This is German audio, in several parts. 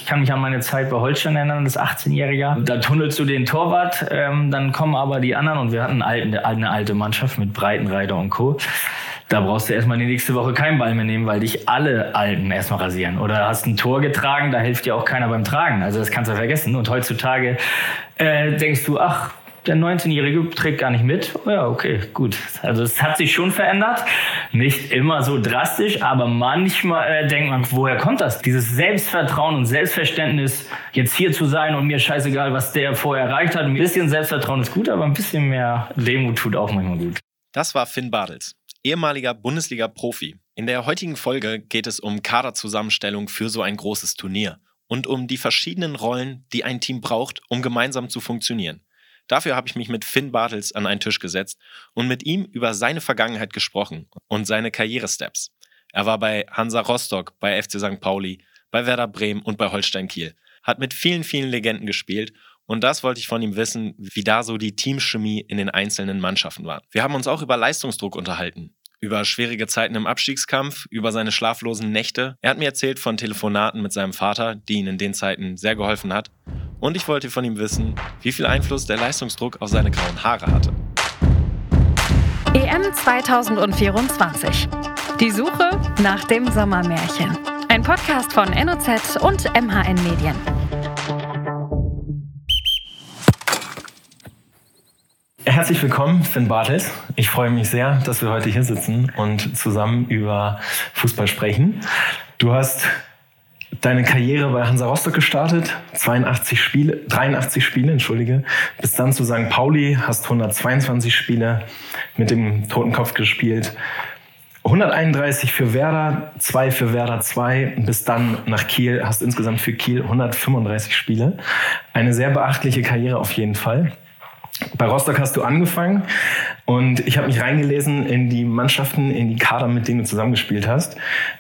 Ich kann mich an meine Zeit bei Holstein erinnern, das 18-Jährige. Da tunnelst du den Torwart, dann kommen aber die anderen und wir hatten eine alte Mannschaft mit Breitenreiter und Co. Da brauchst du erstmal die nächste Woche keinen Ball mehr nehmen, weil dich alle Alten erstmal rasieren. Oder hast ein Tor getragen, da hilft dir auch keiner beim Tragen. Also das kannst du vergessen. Und heutzutage denkst du, ach, der 19-Jährige trägt gar nicht mit. Ja, okay, gut. Also es hat sich schon verändert. Nicht immer so drastisch, aber manchmal denkt man, woher kommt das? Dieses Selbstvertrauen und Selbstverständnis, jetzt hier zu sein und mir scheißegal, was der vorher erreicht hat. Ein bisschen Selbstvertrauen ist gut, aber ein bisschen mehr Demut tut auch manchmal gut. Das war Finn Bartels, ehemaliger Bundesliga-Profi. In der heutigen Folge geht es um Kaderzusammenstellung für so ein großes Turnier und um die verschiedenen Rollen, die ein Team braucht, um gemeinsam zu funktionieren. Dafür habe ich mich mit Finn Bartels an einen Tisch gesetzt und mit ihm über seine Vergangenheit gesprochen und seine Karrieresteps. Er war bei Hansa Rostock, bei FC St. Pauli, bei Werder Bremen und bei Holstein Kiel. Hat mit vielen, vielen Legenden gespielt und das wollte ich von ihm wissen, wie da so die Teamchemie in den einzelnen Mannschaften war. Wir haben uns auch über Leistungsdruck unterhalten, über schwierige Zeiten im Abstiegskampf, über seine schlaflosen Nächte. Er hat mir erzählt von Telefonaten mit seinem Vater, die ihm in den Zeiten sehr geholfen hat. Und ich wollte von ihm wissen, wie viel Einfluss der Leistungsdruck auf seine grauen Haare hatte. EM 2024. Die Suche nach dem Sommermärchen. Ein Podcast von NOZ und MHN Medien. Herzlich willkommen, Finn Bartels. Ich freue mich sehr, dass wir heute hier sitzen und zusammen über Fußball sprechen. Du hast deine Karriere bei Hansa Rostock gestartet, 83 Spiele, bis dann zu St. Pauli, hast 122 Spiele mit dem Totenkopf gespielt, 131 für Werder, 2 für Werder 2, bis dann nach Kiel, hast insgesamt für Kiel 135 Spiele. Eine sehr beachtliche Karriere auf jeden Fall. Bei Rostock hast du angefangen und ich habe mich reingelesen in die Mannschaften, in die Kader, mit denen du zusammengespielt hast.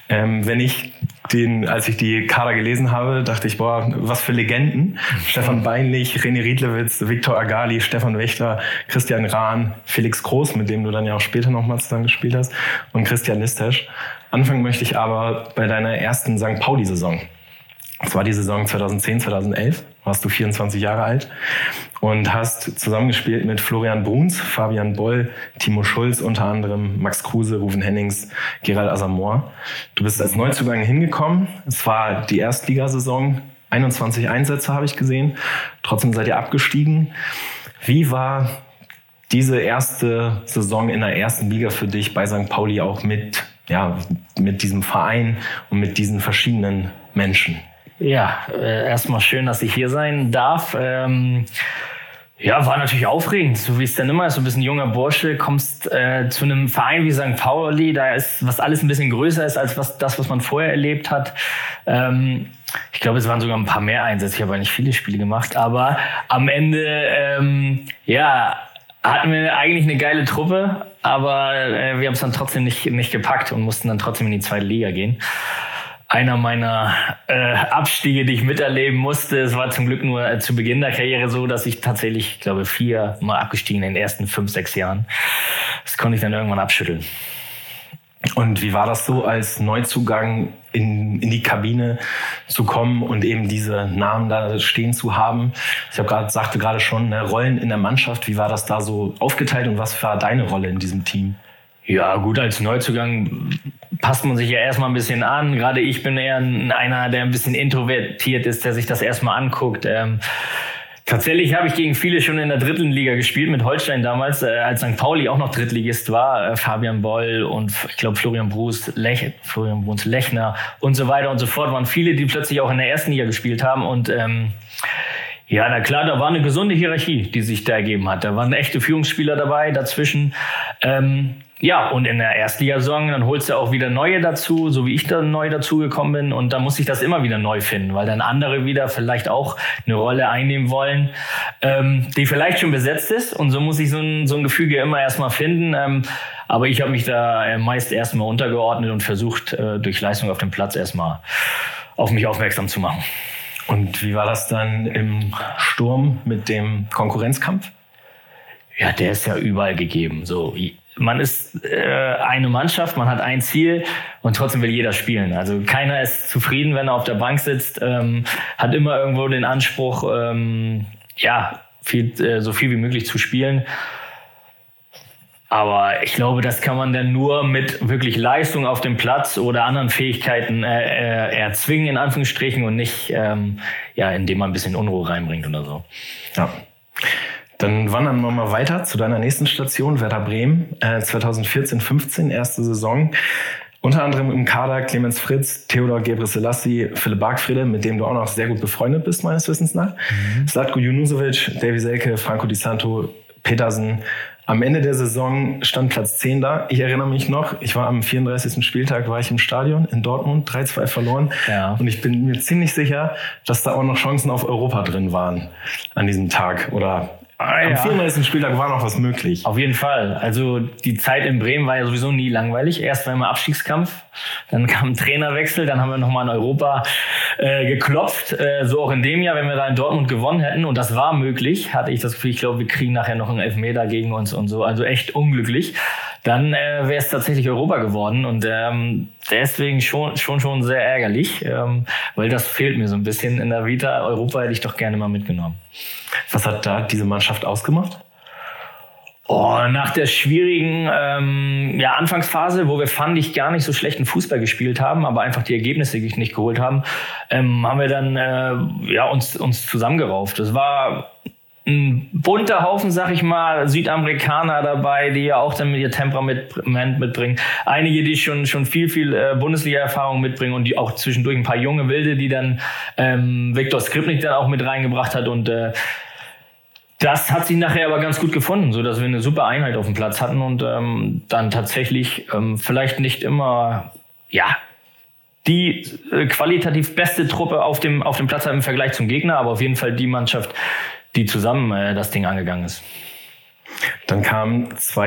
Als ich die Kader gelesen habe, dachte ich, boah, was für Legenden. Stefan Beinlich, René Riedlewitz, Viktor Agali, Stefan Wächter, Christian Rahn, Felix Groß, mit dem du dann ja auch später nochmal zusammengespielt hast, und Christian Listesch. Anfangen möchte ich aber bei deiner ersten St. Pauli-Saison. Das war die Saison 2010, 2011, warst du 24 Jahre alt und hast zusammengespielt mit Florian Bruns, Fabian Boll, Timo Schulz, unter anderem Max Kruse, Ruven Hennings, Gerald Asamoah. Du bist als Neuzugang hingekommen. Es war die Erstligasaison, 21 Einsätze habe ich gesehen. Trotzdem seid ihr abgestiegen. Wie war diese erste Saison in der ersten Liga für dich bei St. Pauli auch mit diesem Verein und mit diesen verschiedenen Menschen? Ja, erstmal schön, dass ich hier sein darf. War natürlich aufregend, so wie es dann immer ist. So ein bisschen junger Bursche, kommst zu einem Verein wie St. Pauli, da ist, was alles ein bisschen größer ist als was man vorher erlebt hat. Ich glaube, es waren sogar ein paar mehr Einsätze. Ich habe nicht viele Spiele gemacht, aber am Ende, hatten wir eigentlich eine geile Truppe, aber wir haben es dann trotzdem nicht gepackt und mussten dann trotzdem in die zweite Liga gehen. Einer meiner Abstiege, die ich miterleben musste, es war zum Glück nur zu Beginn der Karriere so, dass ich tatsächlich, 4 Mal abgestiegen in den ersten 5, 6 Jahren. Das konnte ich dann irgendwann abschütteln. Und wie war das so, als Neuzugang in die Kabine zu kommen und eben diese Namen da stehen zu haben? Ich sagte gerade schon, Rollen in der Mannschaft. Wie war das da so aufgeteilt und was war deine Rolle in diesem Team? Ja, gut, als Neuzugang passt man sich ja erstmal ein bisschen an. Gerade ich bin eher einer, der ein bisschen introvertiert ist, der sich das erstmal anguckt. Tatsächlich habe ich gegen viele schon in der dritten Liga gespielt, mit Holstein damals, als St. Pauli auch noch Drittligist war. Fabian Boll und ich glaube Florian Bruns, Lechner und so weiter und so fort. Waren viele, die plötzlich auch in der ersten Liga gespielt haben. Und na klar, da war eine gesunde Hierarchie, die sich da ergeben hat. Da waren echte Führungsspieler dabei dazwischen. Und in der Erstligasaison, dann holst du auch wieder neue dazu, so wie ich dann neu dazugekommen bin. Und da muss ich das immer wieder neu finden, weil dann andere wieder vielleicht auch eine Rolle einnehmen wollen, die vielleicht schon besetzt ist. Und so muss ich so ein Gefüge immer erstmal finden. Aber ich habe mich da meist erstmal untergeordnet und versucht, durch Leistung auf dem Platz erstmal auf mich aufmerksam zu machen. Und wie war das dann im Sturm mit dem Konkurrenzkampf? Ja, der ist ja überall gegeben. So, man ist eine Mannschaft, man hat ein Ziel und trotzdem will jeder spielen. Also keiner ist zufrieden, wenn er auf der Bank sitzt, hat immer irgendwo den Anspruch, so viel wie möglich zu spielen. Aber ich glaube, das kann man dann nur mit wirklich Leistung auf dem Platz oder anderen Fähigkeiten erzwingen, in Anführungsstrichen, und nicht, indem man ein bisschen Unruhe reinbringt oder so. Ja. Dann wandern wir mal weiter zu deiner nächsten Station, Werder Bremen, 2014/15, erste Saison. Unter anderem im Kader Clemens Fritz, Theodor Gebrselassie, Philipp Bargfrede, mit dem du auch noch sehr gut befreundet bist, meines Wissens nach. Zlatko Junusovic, Davy Selke, Franco Di Santo, Petersen. Am Ende der Saison stand Platz 10 da. Ich erinnere mich noch, ich war am 34. Spieltag, war ich im Stadion in Dortmund, 3-2 verloren. Ja. Und ich bin mir ziemlich sicher, dass da auch noch Chancen auf Europa drin waren an diesem Tag. Oder am 34. Spieltag war noch was möglich. Auf jeden Fall. Also die Zeit in Bremen war ja sowieso nie langweilig. Erst war immer Abstiegskampf, dann kam ein Trainerwechsel, dann haben wir nochmal in Europa geklopft. So auch in dem Jahr, wenn wir da in Dortmund gewonnen hätten. Und das war möglich, hatte ich das Gefühl. Ich glaube, wir kriegen nachher noch einen Elfmeter gegen uns und so. Also echt unglücklich. Dann wäre es tatsächlich Europa geworden. Und deswegen schon sehr ärgerlich, weil das fehlt mir so ein bisschen in der Vita. Europa hätte ich doch gerne mal mitgenommen. Was hat da diese Mannschaft ausgemacht? Nach der schwierigen Anfangsphase, wo wir, fand ich, gar nicht so schlechten Fußball gespielt haben, aber einfach die Ergebnisse nicht geholt haben, haben wir dann uns zusammengerauft. Das war ein bunter Haufen, sag ich mal, Südamerikaner dabei, die ja auch dann mit ihr Temperament mitbringen. Einige, die schon viel Bundesliga-Erfahrung mitbringen und die auch zwischendurch ein paar junge Wilde, die dann Viktor Skripnik dann auch mit reingebracht hat. Und das hat sich nachher aber ganz gut gefunden, so dass wir eine super Einheit auf dem Platz hatten und dann tatsächlich vielleicht nicht immer die qualitativ beste Truppe auf dem Platz hat im Vergleich zum Gegner, aber auf jeden Fall die Mannschaft, die zusammen das Ding angegangen ist. Dann kam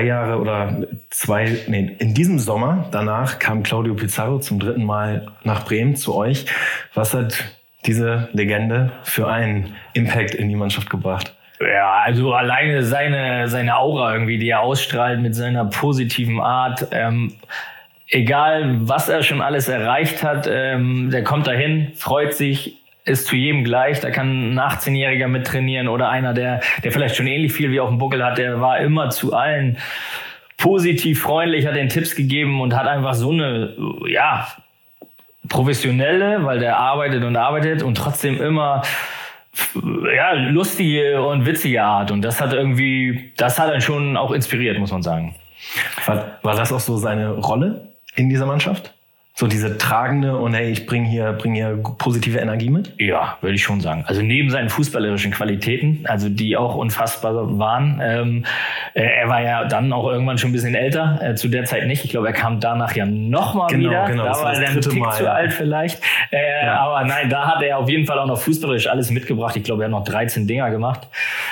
in diesem Sommer, danach kam Claudio Pizarro zum 3. Mal nach Bremen zu euch. Was hat diese Legende für einen Impact in die Mannschaft gebracht? Ja, also alleine seine Aura irgendwie, die er ausstrahlt mit seiner positiven Art. Egal, was er schon alles erreicht hat, der kommt dahin, freut sich, ist zu jedem gleich. Da kann ein 18-Jähriger mit trainieren oder einer, der vielleicht schon ähnlich viel wie auf dem Buckel hat. Der war immer zu allen positiv, freundlich, hat den Tipps gegeben und hat einfach so eine, professionelle, weil der arbeitet und trotzdem immer lustige und witzige Art. Und das hat einen schon auch inspiriert, muss man sagen. War das auch so seine Rolle in dieser Mannschaft? So diese tragende und hey, ich bring hier positive Energie mit? Ja, würde ich schon sagen. Also neben seinen fußballerischen Qualitäten, also die auch unfassbar waren. Er war ja dann auch irgendwann schon ein bisschen älter, zu der Zeit nicht. Ich glaube, er kam danach ja nochmal wieder. Genau, da war er dann ein Tick zu alt vielleicht. Aber nein, da hat er auf jeden Fall auch noch fußballerisch alles mitgebracht. Ich glaube, er hat noch 13 Dinger gemacht.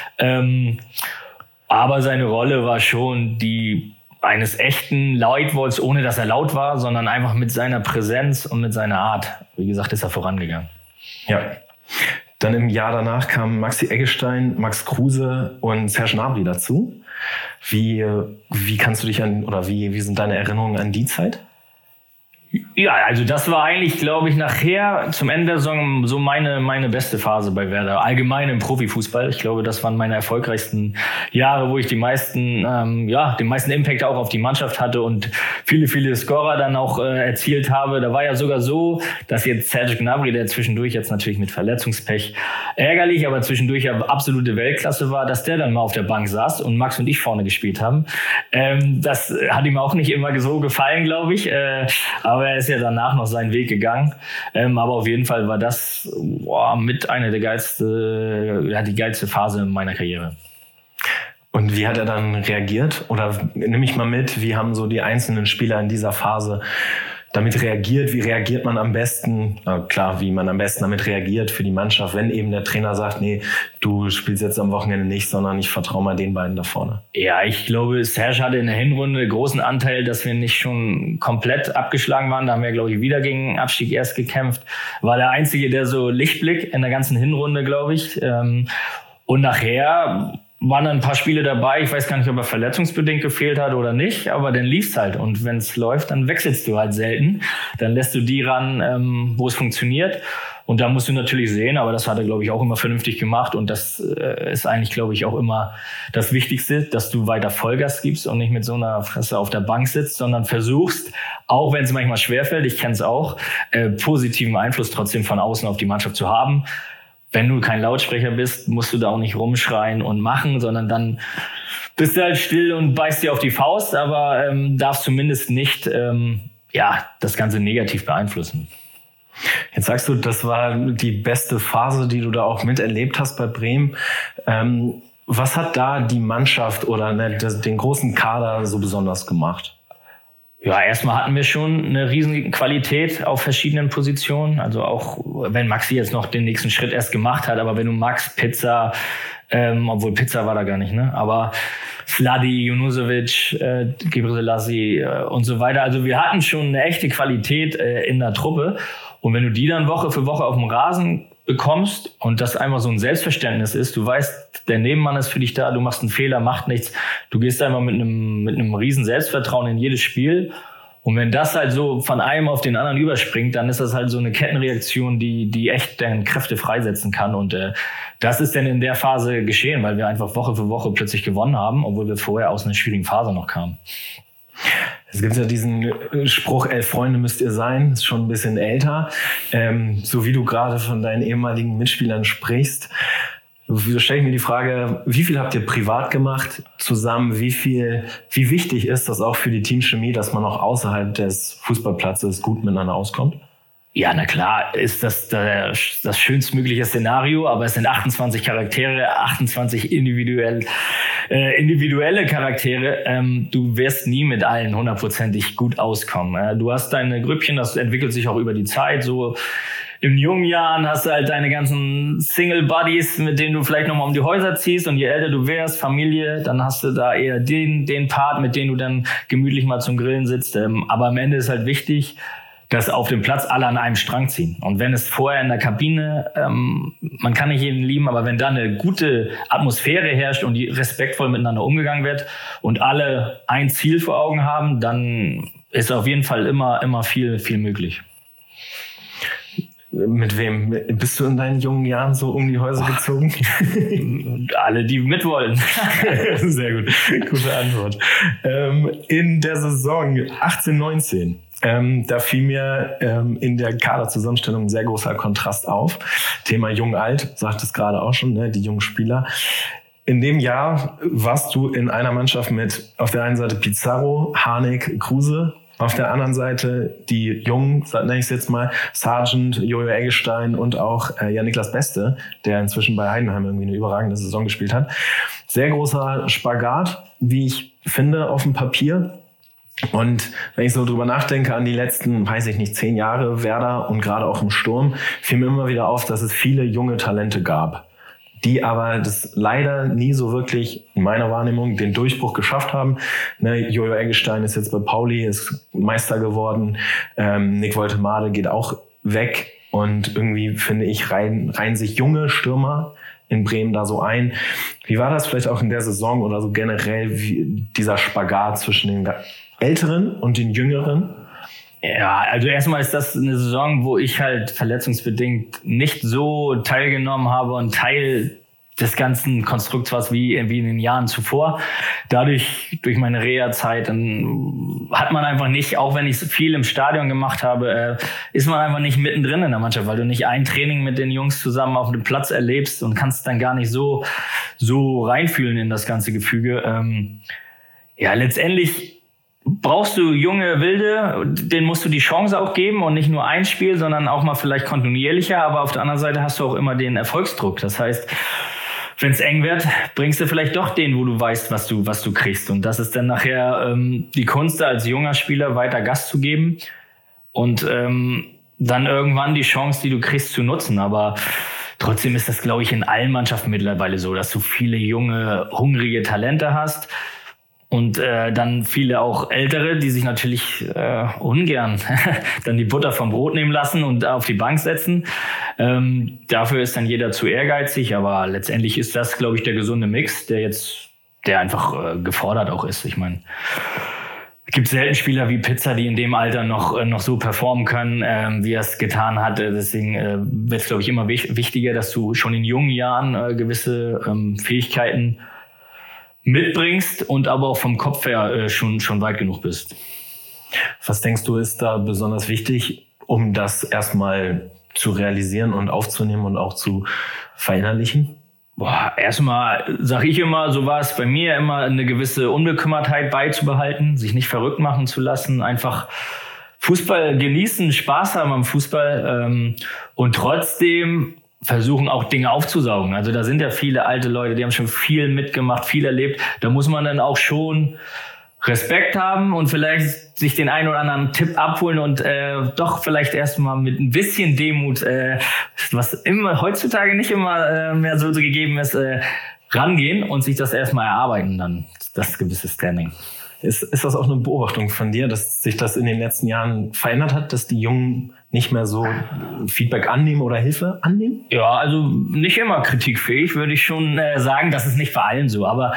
Aber seine Rolle war schon die eines echten Leitwolfs, ohne dass er laut war, sondern einfach mit seiner Präsenz und mit seiner Art. Wie gesagt, ist er vorangegangen. Ja. Dann im Jahr danach kamen Maxi Eggestein, Max Kruse und Serge Gnabry dazu. Wie kannst du dich wie sind deine Erinnerungen an die Zeit? Ja, also das war eigentlich, glaube ich, nachher zum Ende der Saison so meine beste Phase bei Werder. Allgemein im Profifußball. Ich glaube, das waren meine erfolgreichsten Jahre, wo ich den meisten Impact auch auf die Mannschaft hatte und viele Scorer dann auch erzielt habe. Da war ja sogar so, dass jetzt Serge Gnabry, der zwischendurch jetzt natürlich mit Verletzungspech ärgerlich, aber zwischendurch ja absolute Weltklasse war, dass der dann mal auf der Bank saß und Max und ich vorne gespielt haben. Das hat ihm auch nicht immer so gefallen, glaube ich. Aber er ist ja danach noch seinen Weg gegangen. Aber auf jeden Fall war das mit einer die geilste Phase in meiner Karriere. Und wie hat er dann reagiert? Oder nimm mich mal mit, wie haben so die einzelnen Spieler in dieser Phase damit reagiert? Wie reagiert man am besten? Wie man am besten damit reagiert für die Mannschaft, wenn eben der Trainer sagt, nee, du spielst jetzt am Wochenende nicht, sondern ich vertraue mal den beiden da vorne. Ja, ich glaube, Serge hatte in der Hinrunde großen Anteil, dass wir nicht schon komplett abgeschlagen waren. Da haben wir, glaube ich, wieder gegen den Abstieg erst gekämpft. War der Einzige, der so Lichtblick in der ganzen Hinrunde, glaube ich. Und nachher waren dann ein paar Spiele dabei. Ich weiß gar nicht, ob er verletzungsbedingt gefehlt hat oder nicht, aber dann lief's halt. Und wenn es läuft, dann wechselst du halt selten. Dann lässt du die ran, wo es funktioniert. Und da musst du natürlich sehen, aber das hat er, glaube ich, auch immer vernünftig gemacht. Und das ist eigentlich, glaube ich, auch immer das Wichtigste, dass du weiter Vollgas gibst und nicht mit so einer Fresse auf der Bank sitzt, sondern versuchst, auch wenn es manchmal schwerfällt, ich kenne es auch, positiven Einfluss trotzdem von außen auf die Mannschaft zu haben. Wenn du kein Lautsprecher bist, musst du da auch nicht rumschreien und machen, sondern dann bist du halt still und beißt dir auf die Faust, aber darfst zumindest nicht das Ganze negativ beeinflussen. Jetzt sagst du, das war die beste Phase, die du da auch miterlebt hast bei Bremen. Was hat da die Mannschaft oder den großen Kader so besonders gemacht? Ja, erstmal hatten wir schon eine riesige Qualität auf verschiedenen Positionen. Also auch wenn Maxi jetzt noch den nächsten Schritt erst gemacht hat, aber wenn du Max, Pizza, obwohl Pizza war da gar nicht, ne? Aber Vladi, Junusovic, Gebre Selassie und so weiter. Also wir hatten schon eine echte Qualität in der Truppe. Und wenn du die dann Woche für Woche auf dem Rasen bekommst und das einfach so ein Selbstverständnis ist, du weißt, der Nebenmann ist für dich da, du machst einen Fehler, macht nichts, du gehst einfach mit einem riesen Selbstvertrauen in jedes Spiel. Und wenn das halt so von einem auf den anderen überspringt, dann ist das halt so eine Kettenreaktion, die echt deine Kräfte freisetzen kann. Und das ist dann in der Phase geschehen, weil wir einfach Woche für Woche plötzlich gewonnen haben, obwohl wir vorher aus einer schwierigen Phase noch kamen. Es gibt ja diesen Spruch, 11 Freunde müsst ihr sein, ist schon ein bisschen älter. So wie du gerade von deinen ehemaligen Mitspielern sprichst, stelle ich mir die Frage, wie viel habt ihr privat gemacht zusammen? Wie wichtig ist das auch für die Teamchemie, dass man auch außerhalb des Fußballplatzes gut miteinander auskommt? Ja, na klar, ist das schönstmögliche Szenario, aber es sind 28 Charaktere, 28 individuelle Charaktere. Du wirst nie mit allen hundertprozentig gut auskommen. Du hast deine Grüppchen, das entwickelt sich auch über die Zeit. So in jungen Jahren hast du halt deine ganzen Single-Buddies, mit denen du vielleicht nochmal um die Häuser ziehst. Und je älter du wärst, Familie, dann hast du da eher den Part, mit dem du dann gemütlich mal zum Grillen sitzt. Aber am Ende ist halt wichtig, dass auf dem Platz alle an einem Strang ziehen. Und wenn es vorher in der Kabine, man kann nicht jeden lieben, aber wenn da eine gute Atmosphäre herrscht und die respektvoll miteinander umgegangen wird und alle ein Ziel vor Augen haben, dann ist auf jeden Fall immer viel, viel möglich. Mit wem bist du in deinen jungen Jahren so um die Häuser gezogen? Alle, die mitwollen. Sehr gut. Gute Antwort. In der Saison 18/19 da fiel mir in der Kaderzusammenstellung ein sehr großer Kontrast auf. Thema Jung-Alt, sagt es gerade auch schon, ne, die jungen Spieler. In dem Jahr warst du in einer Mannschaft mit auf der einen Seite Pizarro, Harnik, Kruse, auf der anderen Seite die Jungen, nenne ich es jetzt mal, Sargent, Jojo Eggestein und auch Jan-Niklas Beste, der inzwischen bei Heidenheim irgendwie eine überragende Saison gespielt hat. Sehr großer Spagat, wie ich finde, auf dem Papier. Und wenn ich so drüber nachdenke an die letzten, 10 Jahre Werder und gerade auch im Sturm, fiel mir immer wieder auf, dass es viele junge Talente gab, die aber das leider nie so wirklich, in meiner Wahrnehmung, den Durchbruch geschafft haben. Ne, Jojo Eggestein ist jetzt bei Pauli, ist Meister geworden. Nick Woltemade geht auch weg. Und irgendwie, finde ich, reihen sich junge Stürmer in Bremen da so ein. Wie war das vielleicht auch in der Saison oder so generell, wie dieser Spagat zwischen den Älteren und den Jüngeren? Ja, also erstmal ist das eine Saison, wo ich halt verletzungsbedingt nicht so teilgenommen habe und Teil des ganzen Konstrukts war wie in den Jahren zuvor. Dadurch, durch meine Reha-Zeit, dann hat man einfach nicht, auch wenn ich viel im Stadion gemacht habe, ist man einfach nicht mittendrin in der Mannschaft, weil du nicht ein Training mit den Jungs zusammen auf dem Platz erlebst und kannst dann gar nicht so reinfühlen in das ganze Gefüge. Letztendlich brauchst du junge Wilde, denen musst du die Chance auch geben und nicht nur ein Spiel, sondern auch mal vielleicht kontinuierlicher, aber auf der anderen Seite hast du auch immer den Erfolgsdruck. Das heißt, wenn es eng wird, bringst du vielleicht doch den, wo du weißt, was du kriegst. Und das ist dann nachher die Kunst, als junger Spieler weiter Gas zu geben und dann irgendwann die Chance, die du kriegst, zu nutzen. Aber trotzdem ist das, glaube ich, in allen Mannschaften mittlerweile so, dass du viele junge, hungrige Talente hast. Und dann viele auch Ältere, die sich natürlich ungern dann die Butter vom Brot nehmen lassen und auf die Bank setzen. Dafür ist dann jeder zu ehrgeizig, aber letztendlich ist das, glaube ich, der gesunde Mix, der einfach gefordert auch ist. Ich meine, es gibt selten Spieler wie Pizza, die in dem Alter noch so performen können, wie er es getan hat. Deswegen wird es, glaube ich, immer wichtiger, dass du schon in jungen Jahren gewisse Fähigkeiten mitbringst und aber auch vom Kopf her schon weit genug bist. Was denkst du, ist da besonders wichtig, um das erstmal zu realisieren und aufzunehmen und auch zu verinnerlichen? Erstmal sage ich immer, so war es bei mir, immer eine gewisse Unbekümmertheit beizubehalten, sich nicht verrückt machen zu lassen, einfach Fußball genießen, Spaß haben am Fußball und trotzdem versuchen auch Dinge aufzusaugen. Also da sind ja viele alte Leute, die haben schon viel mitgemacht, viel erlebt. Da muss man dann auch schon Respekt haben und vielleicht sich den einen oder anderen Tipp abholen und doch vielleicht erstmal mit ein bisschen Demut, was immer heutzutage nicht immer mehr so gegeben ist, rangehen und sich das erstmal erarbeiten, dann das gewisse Standing. Ist das auch eine Beobachtung von dir, dass sich das in den letzten Jahren verändert hat, dass die Jungen nicht mehr so Feedback annehmen oder Hilfe annehmen? Ja, also nicht immer kritikfähig, würde ich schon sagen. Das ist nicht bei allen so, aber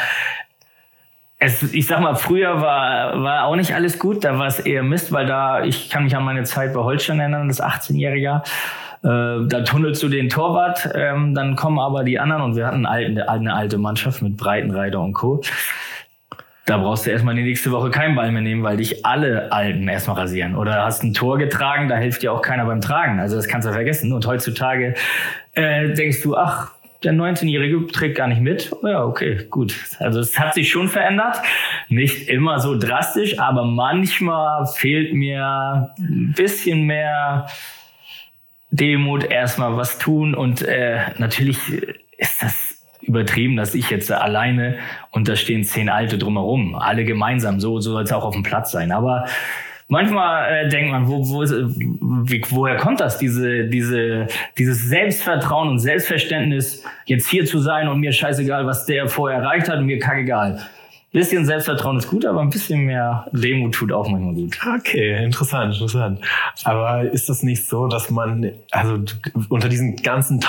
ich sag mal, früher war auch nicht alles gut, da war es eher Mist, weil ich kann mich an meine Zeit bei Holstein erinnern, das 18-Jährige. Da tunnelst du den Torwart, dann kommen aber die anderen und wir hatten eine alte Mannschaft mit Breitenreiter und Co. Da brauchst du erstmal die nächste Woche keinen Ball mehr nehmen, weil dich alle Alten erstmal rasieren. Oder hast ein Tor getragen, da hilft dir auch keiner beim Tragen. Also das kannst du vergessen. Und heutzutage denkst du, ach, der 19-Jährige trägt gar nicht mit. Ja, okay, gut. Also es hat sich schon verändert. Nicht immer so drastisch, aber manchmal fehlt mir ein bisschen mehr Demut, erstmal was tun. Und natürlich ist das übertrieben, dass ich jetzt alleine und da stehen 10 Alte drumherum. Alle gemeinsam, so soll es auch auf dem Platz sein. Aber manchmal denkt man, woher kommt das, dieses Selbstvertrauen und Selbstverständnis, jetzt hier zu sein und mir scheißegal, was der vorher erreicht hat und mir kackegal. Ein bisschen Selbstvertrauen ist gut, aber ein bisschen mehr Demut tut auch manchmal gut. Okay, interessant. Aber ist das nicht so, dass man, also unter diesen ganzen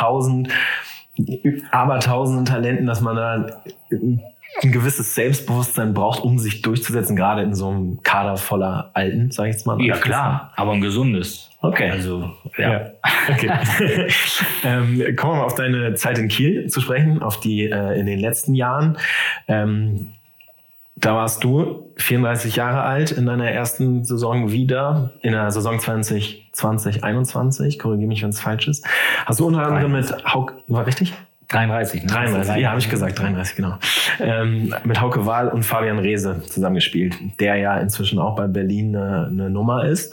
Abertausenden Talenten, dass man da ein gewisses Selbstbewusstsein braucht, um sich durchzusetzen, gerade in so einem Kader voller Alten, sag ich jetzt mal. Ja, klar, aber ein gesundes. Okay. Also, ja. Okay. Kommen wir mal auf deine Zeit in Kiel zu sprechen, auf die in den letzten Jahren. Da warst du 34 Jahre alt in deiner ersten Saison wieder, in der Saison 2020/21. Korrigiere mich, wenn es falsch ist. Hast du unter anderem mit Hauke, war richtig? 33. Ne? 33, ja, habe ich gesagt, 33, genau. Mit Hauke Wahl und Fabian Reese zusammengespielt, der ja inzwischen auch bei Berlin eine Nummer ist.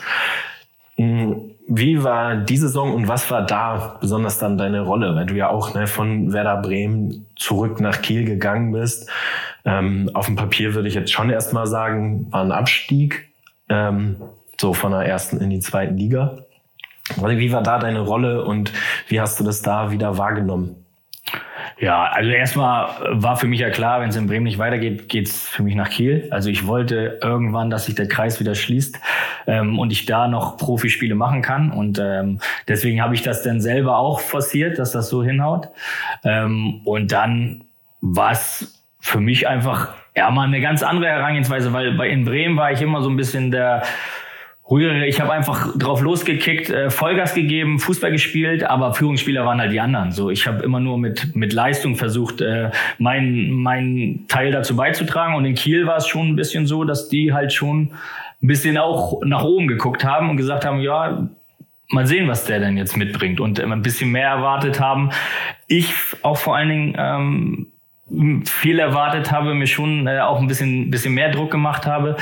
Wie war die Saison und was war da besonders dann deine Rolle? Weil du ja auch von Werder Bremen zurück nach Kiel gegangen bist. Auf dem Papier würde ich jetzt schon erstmal sagen, war ein Abstieg, so von der ersten in die zweiten Liga. Wie war da deine Rolle und wie hast du das da wieder wahrgenommen? Ja, also erstmal war für mich ja klar, wenn es in Bremen nicht weitergeht, geht's für mich nach Kiel. Also ich wollte irgendwann, dass sich der Kreis wieder schließt und ich da noch Profispiele machen kann. Und deswegen habe ich das dann selber auch forciert, dass das so hinhaut. Und dann war es für mich einfach mal eine ganz andere Herangehensweise, weil in Bremen war ich immer so ein bisschen der ruhigere. Ich habe einfach drauf losgekickt, Vollgas gegeben, Fußball gespielt, aber Führungsspieler waren halt die anderen. So, ich habe immer nur mit Leistung versucht, meinen Teil dazu beizutragen. Und in Kiel war es schon ein bisschen so, dass die halt schon ein bisschen auch nach oben geguckt haben und gesagt haben, ja, mal sehen, was der denn jetzt mitbringt. Und ein bisschen mehr erwartet haben. Ich auch vor allen Dingen viel erwartet habe, mir schon auch ein bisschen mehr Druck gemacht habe.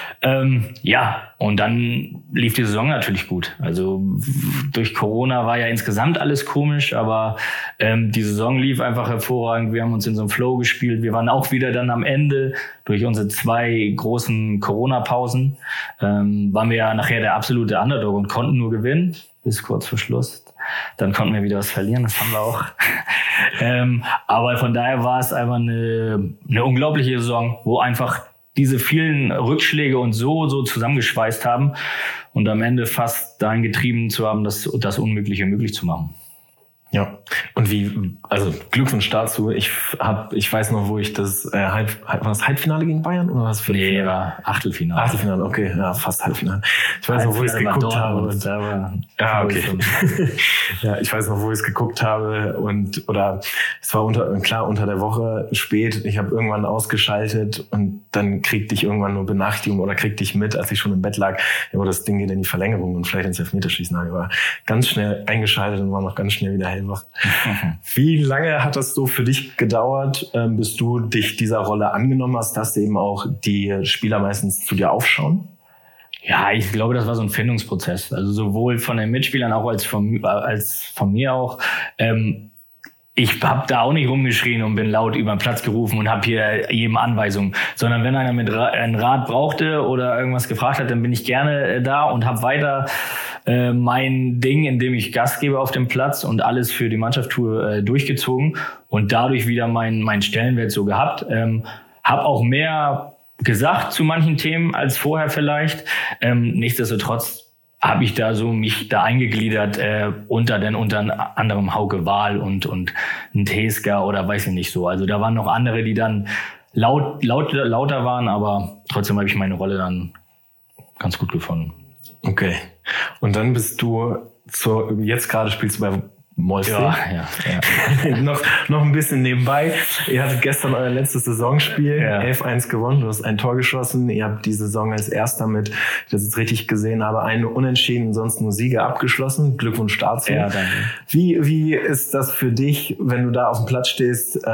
Und dann lief die Saison natürlich gut. Also durch Corona war ja insgesamt alles komisch, aber die Saison lief einfach hervorragend. Wir haben uns in so einem Flow gespielt. Wir waren auch wieder dann am Ende durch unsere 2 großen Corona-Pausen. Waren wir ja nachher der absolute Underdog und konnten nur gewinnen bis kurz vor Schluss. Dann konnten wir wieder was verlieren, das haben wir auch. Aber von daher war es einfach eine unglaubliche Saison, wo einfach diese vielen Rückschläge uns so zusammengeschweißt haben und am Ende fast dahin getrieben zu haben, das Unmögliche möglich zu machen. Ja, und also Glückwunsch dazu. Ich weiß noch, wo ich das war das Halbfinale gegen Bayern oder was? Nee, war Achtelfinale. Achtelfinale, okay, ja, fast Halbfinale. Ich weiß noch, wo ich es geguckt habe. Okay. Ja, ich weiß noch, wo ich es geguckt habe oder es war unter der Woche spät. Ich habe irgendwann ausgeschaltet und dann kriegte ich irgendwann nur Benachrichtigung oder kriegte ich mit, als ich schon im Bett lag, ja, das Ding geht in die Verlängerung und vielleicht ins Elfmeterschießen. Ich war ganz schnell eingeschaltet und war noch ganz schnell wieder hellwach. Wie lange hat das so für dich gedauert, bis du dich dieser Rolle angenommen hast, dass eben auch die Spieler meistens zu dir aufschauen? Ja, ich glaube, das war so ein Findungsprozess. Also sowohl von den Mitspielern auch als von mir auch. Ich habe da auch nicht rumgeschrien und bin laut über den Platz gerufen und habe hier jedem Anweisungen, sondern wenn einer einen Rat brauchte oder irgendwas gefragt hat, dann bin ich gerne da und habe weiter mein Ding, indem ich Gas gebe auf dem Platz und alles für die Mannschaft tue, durchgezogen und dadurch wieder meinen Stellenwert so gehabt. Habe auch mehr gesagt zu manchen Themen als vorher vielleicht. Nichtsdestotrotz habe ich da so mich da eingegliedert unter anderem Hauke Wahl und ein Teska oder weiß ich nicht so. Also da waren noch andere, die dann lauter waren, aber trotzdem habe ich meine Rolle dann ganz gut gefunden. Okay. Und dann bist du jetzt gerade spielst du bei Molsee. Ja. noch ein bisschen nebenbei. Ihr hattet gestern euer letztes Saisonspiel, 11-1 gewonnen. Du hast ein Tor geschossen. Ihr habt die Saison als erster mit, dass ich es richtig gesehen habe, eine Unentschieden, sonst nur Siege abgeschlossen. Glückwunsch dazu. Ja, danke. Wie ist das für dich, wenn du da auf dem Platz stehst?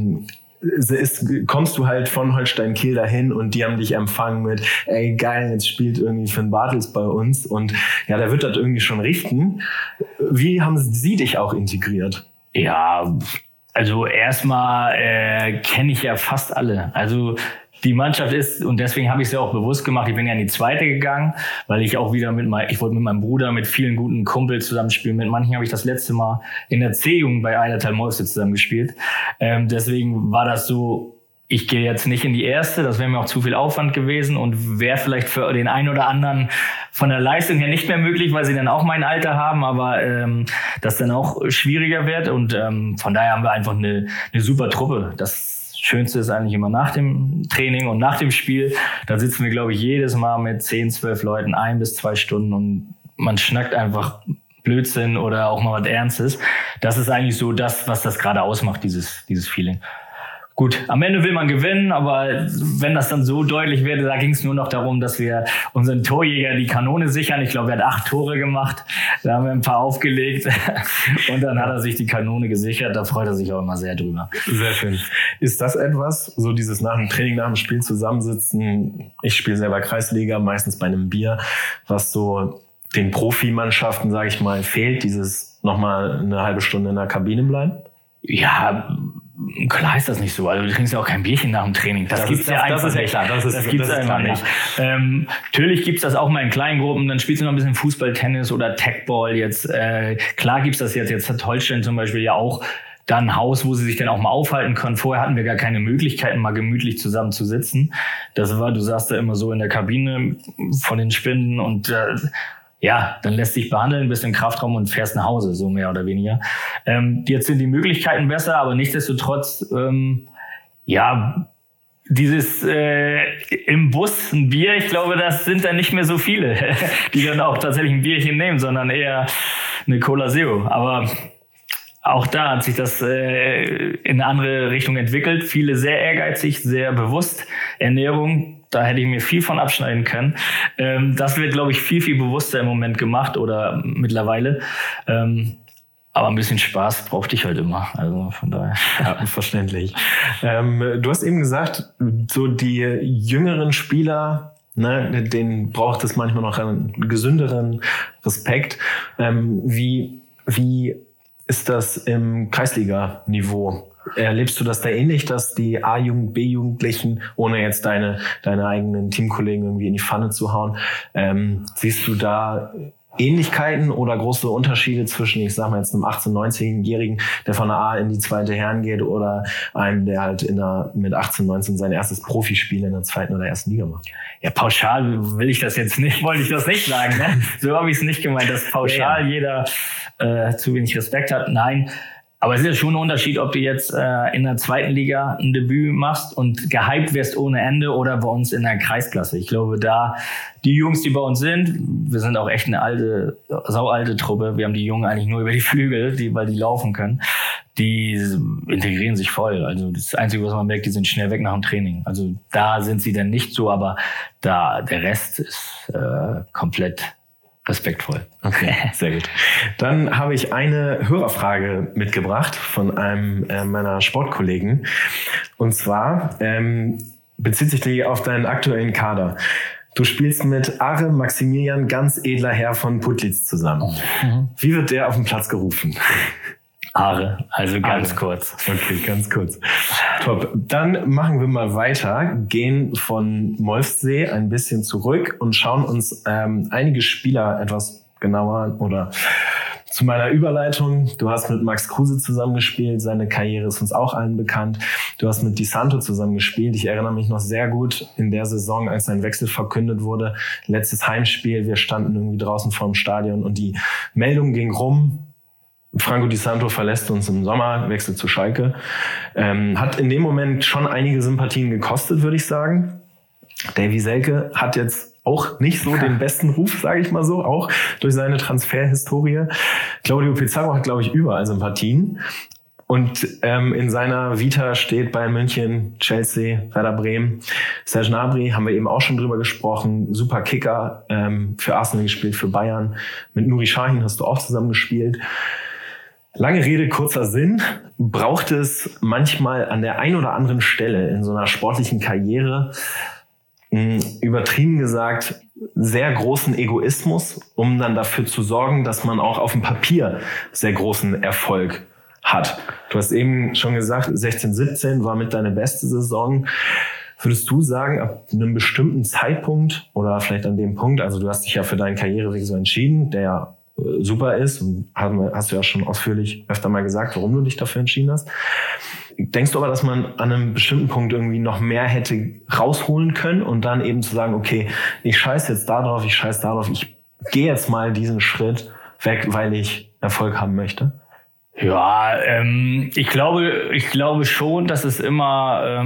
Kommst du halt von Holstein Kiel dahin und die haben dich empfangen mit, ey geil, jetzt spielt irgendwie Finn Bartels bei uns und ja, der wird das irgendwie schon richten. Wie haben sie dich auch integriert? Ja, also erstmal kenne ich ja fast alle. Also die Mannschaft ist, und deswegen habe ich es ja auch bewusst gemacht, ich bin ja in die zweite gegangen, weil ich auch wieder ich wollte mit meinem Bruder, mit vielen guten Kumpels zusammenspielen. Mit manchen habe ich das letzte Mal in der C-Jugend bei Eidertal Molsee zusammengespielt. Deswegen war das so, ich gehe jetzt nicht in die erste, das wäre mir auch zu viel Aufwand gewesen und wäre vielleicht für den einen oder anderen von der Leistung her nicht mehr möglich, weil sie dann auch mein Alter haben, aber das dann auch schwieriger wird und von daher haben wir einfach eine super Truppe. Das Schönste ist eigentlich immer nach dem Training und nach dem Spiel. Da sitzen wir, glaube ich, jedes Mal mit 10, 12 Leuten 1 bis 2 Stunden und man schnackt einfach Blödsinn oder auch mal was Ernstes. Das ist eigentlich so das, was das gerade ausmacht, dieses Feeling. Gut, am Ende will man gewinnen, aber wenn das dann so deutlich wird, da ging es nur noch darum, dass wir unseren Torjäger die Kanone sichern. Ich glaube, er hat 8 Tore gemacht. Da haben wir ein paar aufgelegt und dann hat er sich die Kanone gesichert. Da freut er sich auch immer sehr drüber. Sehr schön. Ist das etwas, so dieses nach dem Training, nach dem Spiel zusammensitzen? Ich spiele selber Kreisliga, meistens bei einem Bier, was so den Profimannschaften, sage ich mal, fehlt, dieses nochmal eine halbe Stunde in der Kabine bleiben? Ja, klar ist das nicht so. Also du trinkst ja auch kein Bierchen nach dem Training. Das gibt's ja einfach nicht. Das gibt's einfach nicht. Natürlich gibt's das auch mal in kleinen Gruppen. Dann spielst du noch ein bisschen Fußball, Tennis oder Tagball. Jetzt klar gibt's das jetzt. Jetzt hat Holstein zum Beispiel ja auch da ein Haus, wo sie sich dann auch mal aufhalten können. Vorher hatten wir gar keine Möglichkeiten, mal gemütlich zusammen zu sitzen. Das war, du saßt da immer so in der Kabine von den Spinden und ja, dann lässt dich behandeln, bist im Kraftraum und fährst nach Hause, so mehr oder weniger. Jetzt sind die Möglichkeiten besser, aber nichtsdestotrotz, ja, dieses im Bus ein Bier, ich glaube, das sind dann nicht mehr so viele, die dann auch tatsächlich ein Bierchen nehmen, sondern eher eine Cola Zero. Aber auch da hat sich das in eine andere Richtung entwickelt. Viele sehr ehrgeizig, sehr bewusst. Ernährung, da hätte ich mir viel von abschneiden können. Das wird, glaube ich, viel, viel bewusster im Moment gemacht oder mittlerweile. Aber ein bisschen Spaß brauchte ich halt immer. Also von daher. Ja, verständlich. Du hast eben gesagt, so die jüngeren Spieler, ne, denen braucht es manchmal noch einen gesünderen Respekt. Wie ist das im Kreisliga-Niveau? Erlebst du das da ähnlich, dass die A-Jugend, B-Jugendlichen, ohne jetzt deine eigenen Teamkollegen irgendwie in die Pfanne zu hauen, siehst du da Ähnlichkeiten oder große Unterschiede zwischen, ich sag mal jetzt einem 18-, 19-Jährigen, der von der A in die zweite Herren geht, oder einem, der halt mit 18, 19 sein erstes Profispiel in der zweiten oder ersten Liga macht? Ja, pauschal wollte ich das nicht sagen. Ne? So habe ich es nicht gemeint, dass pauschal jeder zu wenig Respekt hat. Nein, aber es ist ja schon ein Unterschied, ob du jetzt in der zweiten Liga ein Debüt machst und gehypt wirst ohne Ende oder bei uns in der Kreisklasse. Ich glaube, da die Jungs, die bei uns sind, wir sind auch echt eine saualte Truppe. Wir haben die Jungen eigentlich nur über die Flügel, weil die laufen können. Die integrieren sich voll. Also das Einzige, was man merkt, die sind schnell weg nach dem Training. Also da sind sie dann nicht so, aber da der Rest ist komplett respektvoll. Okay, sehr gut. Dann habe ich eine Hörerfrage mitgebracht von einem meiner Sportkollegen. Und zwar bezieht sich die auf deinen aktuellen Kader. Du spielst mit Are Maximilian Ganz Edler Herr von Putlitz zusammen. Mhm. Wie wird der auf den Platz gerufen? Are, also ganz kurz. Okay, ganz kurz. Top. Dann machen wir mal weiter, gehen von Molfsee ein bisschen zurück und schauen uns einige Spieler etwas genauer oder zu meiner Überleitung. Du hast mit Max Kruse zusammengespielt, seine Karriere ist uns auch allen bekannt. Du hast mit Di Santo zusammengespielt. Ich erinnere mich noch sehr gut in der Saison, als sein Wechsel verkündet wurde. Letztes Heimspiel, wir standen irgendwie draußen vorm Stadion und die Meldung ging rum, Franco Di Santo verlässt uns im Sommer, wechselt zu Schalke. Hat in dem Moment schon einige Sympathien gekostet, würde ich sagen. Davy Selke hat jetzt auch nicht so den besten Ruf, sage ich mal so, auch durch seine Transferhistorie. Claudio Pizarro hat, glaube ich, überall Sympathien. Und in seiner Vita steht Bayern München, Chelsea, Werder Bremen. Serge Gnabry, haben wir eben auch schon drüber gesprochen, super Kicker, für Arsenal gespielt, für Bayern. Mit Nuri Sahin hast du auch zusammen gespielt. Lange Rede, kurzer Sinn. Braucht es manchmal an der einen oder anderen Stelle in so einer sportlichen Karriere, übertrieben gesagt, sehr großen Egoismus, um dann dafür zu sorgen, dass man auch auf dem Papier sehr großen Erfolg hat. Du hast eben schon gesagt, 16, 17 war mit deine beste Saison. Würdest du sagen, ab einem bestimmten Zeitpunkt oder vielleicht an dem Punkt, also du hast dich ja für deinen Karriereweg so entschieden, der ja super ist und hast du ja schon ausführlich öfter mal gesagt, warum du dich dafür entschieden hast. Denkst du aber, dass man an einem bestimmten Punkt irgendwie noch mehr hätte rausholen können und dann eben zu sagen, okay, ich scheiße jetzt darauf, ich gehe jetzt mal diesen Schritt weg, weil ich Erfolg haben möchte? Ja, ich glaube schon, dass es immer,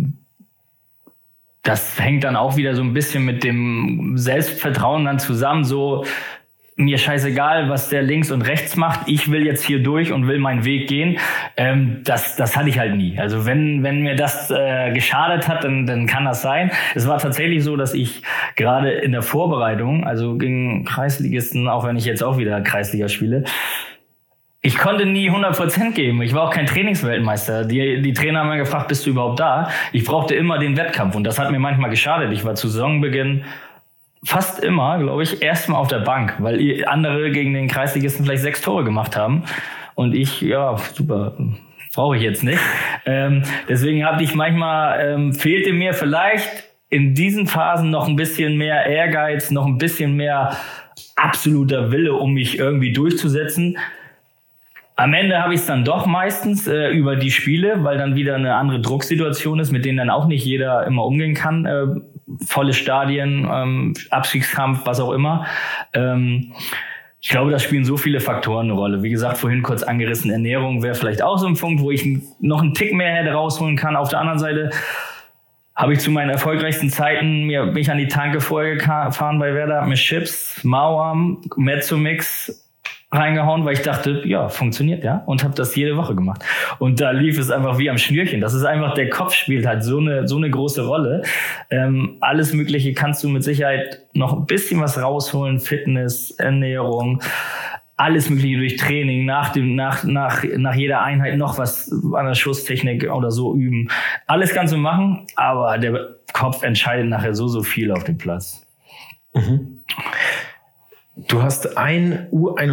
das hängt dann auch wieder so ein bisschen mit dem Selbstvertrauen dann zusammen, so, mir scheißegal, was der links und rechts macht. Ich will jetzt hier durch und will meinen Weg gehen. Das hatte ich halt nie. Also wenn mir das geschadet hat, dann kann das sein. Es war tatsächlich so, dass ich gerade in der Vorbereitung, also gegen Kreisligisten, auch wenn ich jetzt auch wieder Kreisliga spiele, ich konnte nie 100% geben. Ich war auch kein Trainingsweltmeister. Die Trainer haben mir gefragt, bist du überhaupt da? Ich brauchte immer den Wettkampf und das hat mir manchmal geschadet. Ich war zu Saisonbeginn fast immer, glaube ich, erstmal auf der Bank, weil andere gegen den Kreisligisten vielleicht 6 Tore gemacht haben. Und ich, ja, super, brauche ich jetzt nicht. Deswegen habe ich manchmal, fehlte mir vielleicht in diesen Phasen noch ein bisschen mehr Ehrgeiz, noch ein bisschen mehr absoluter Wille, um mich irgendwie durchzusetzen. Am Ende habe ich es dann doch meistens über die Spiele, weil dann wieder eine andere Drucksituation ist, mit denen dann auch nicht jeder immer umgehen kann. Volle Stadien, Abstiegskampf, was auch immer. Ich glaube, da spielen so viele Faktoren eine Rolle. Wie gesagt, vorhin kurz angerissen, Ernährung wäre vielleicht auch so ein Punkt, wo ich noch einen Tick mehr hätte rausholen kann. Auf der anderen Seite habe ich zu meinen erfolgreichsten Zeiten mich an die Tanke vorher gefahren bei Werder, mit Chips, Mauern, Mezzomix reingehauen, weil ich dachte, ja, funktioniert, ja, und habe das jede Woche gemacht. Und da lief es einfach wie am Schnürchen. Das ist einfach, der Kopf spielt halt so eine große Rolle. Alles Mögliche kannst du mit Sicherheit noch ein bisschen was rausholen, Fitness, Ernährung, alles Mögliche durch Training, nach jeder Einheit noch was an der Schusstechnik oder so üben. Alles kannst du machen, aber der Kopf entscheidet nachher so viel auf dem Platz. Mhm. Du hast ein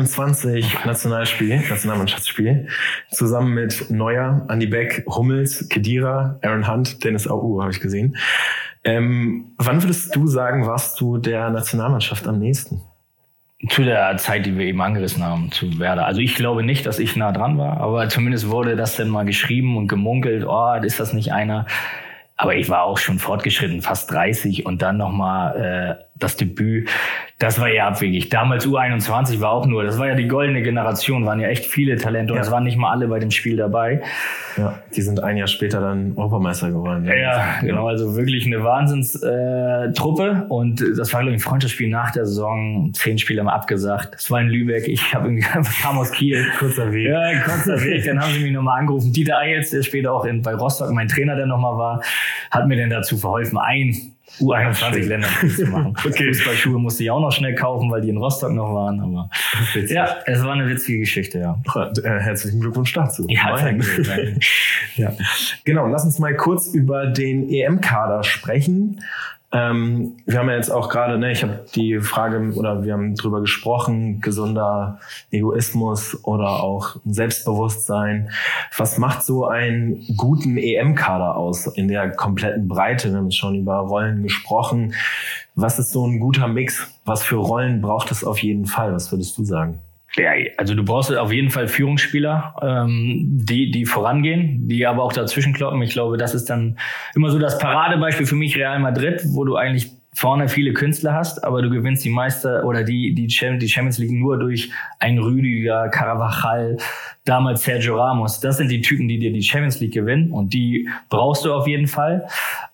U21-Nationalmannschaftsspiel zusammen mit Neuer, Andi Beck, Hummels, Khedira, Aaron Hunt, Dennis Aoun, habe ich gesehen. Wann würdest du sagen, warst du der Nationalmannschaft am nächsten? Zu der Zeit, die wir eben angerissen haben, zu Werder. Also ich glaube nicht, dass ich nah dran war, aber zumindest wurde das dann mal geschrieben und gemunkelt, ist das nicht einer? Aber ich war auch schon fortgeschritten, fast 30 und dann nochmal das Debüt. Das war ja abwegig. Damals U21 war auch nur, das war ja die goldene Generation, waren ja echt viele Talente und es waren nicht mal alle bei dem Spiel dabei. Ja, die sind ein Jahr später dann Europameister geworden. Ja, genau, also wirklich eine Wahnsinnstruppe und das war, glaube ich, ein Freundschaftsspiel nach der Saison, 10 Spiele haben abgesagt. Das war in Lübeck, ich kam aus Kiel. Kurzer Weg. Ja, kurzer Weg, dann haben sie mich nochmal angerufen. Dieter Eils, der später auch bei Rostock mein Trainer, der nochmal war, hat mir dann dazu verholfen, U21-Länder zu machen. Okay. Fußballschuhe musste ich auch noch schnell kaufen, weil die in Rostock noch waren. Aber ja, es war eine witzige Geschichte, ja. Herzlichen Glückwunsch dazu. Ja, danke. Ja. Genau, lass uns mal kurz über den EM-Kader sprechen. Wir haben ja jetzt auch gerade, ich habe die Frage, oder wir haben drüber gesprochen, gesunder Egoismus oder auch Selbstbewusstsein. Was macht so einen guten EM-Kader aus in der kompletten Breite? Wir haben schon über Rollen gesprochen. Was ist so ein guter Mix? Was für Rollen braucht es auf jeden Fall? Was würdest du sagen? Ja, also du brauchst auf jeden Fall Führungsspieler, die vorangehen, die aber auch dazwischen kloppen. Ich glaube, das ist dann immer so das Paradebeispiel für mich Real Madrid, wo du eigentlich vorne viele Künstler hast, aber du gewinnst die Meister oder die Champions League nur durch einen Rüdiger, Carvajal, damals Sergio Ramos. Das sind die Typen, die dir die Champions League gewinnen und die brauchst du auf jeden Fall.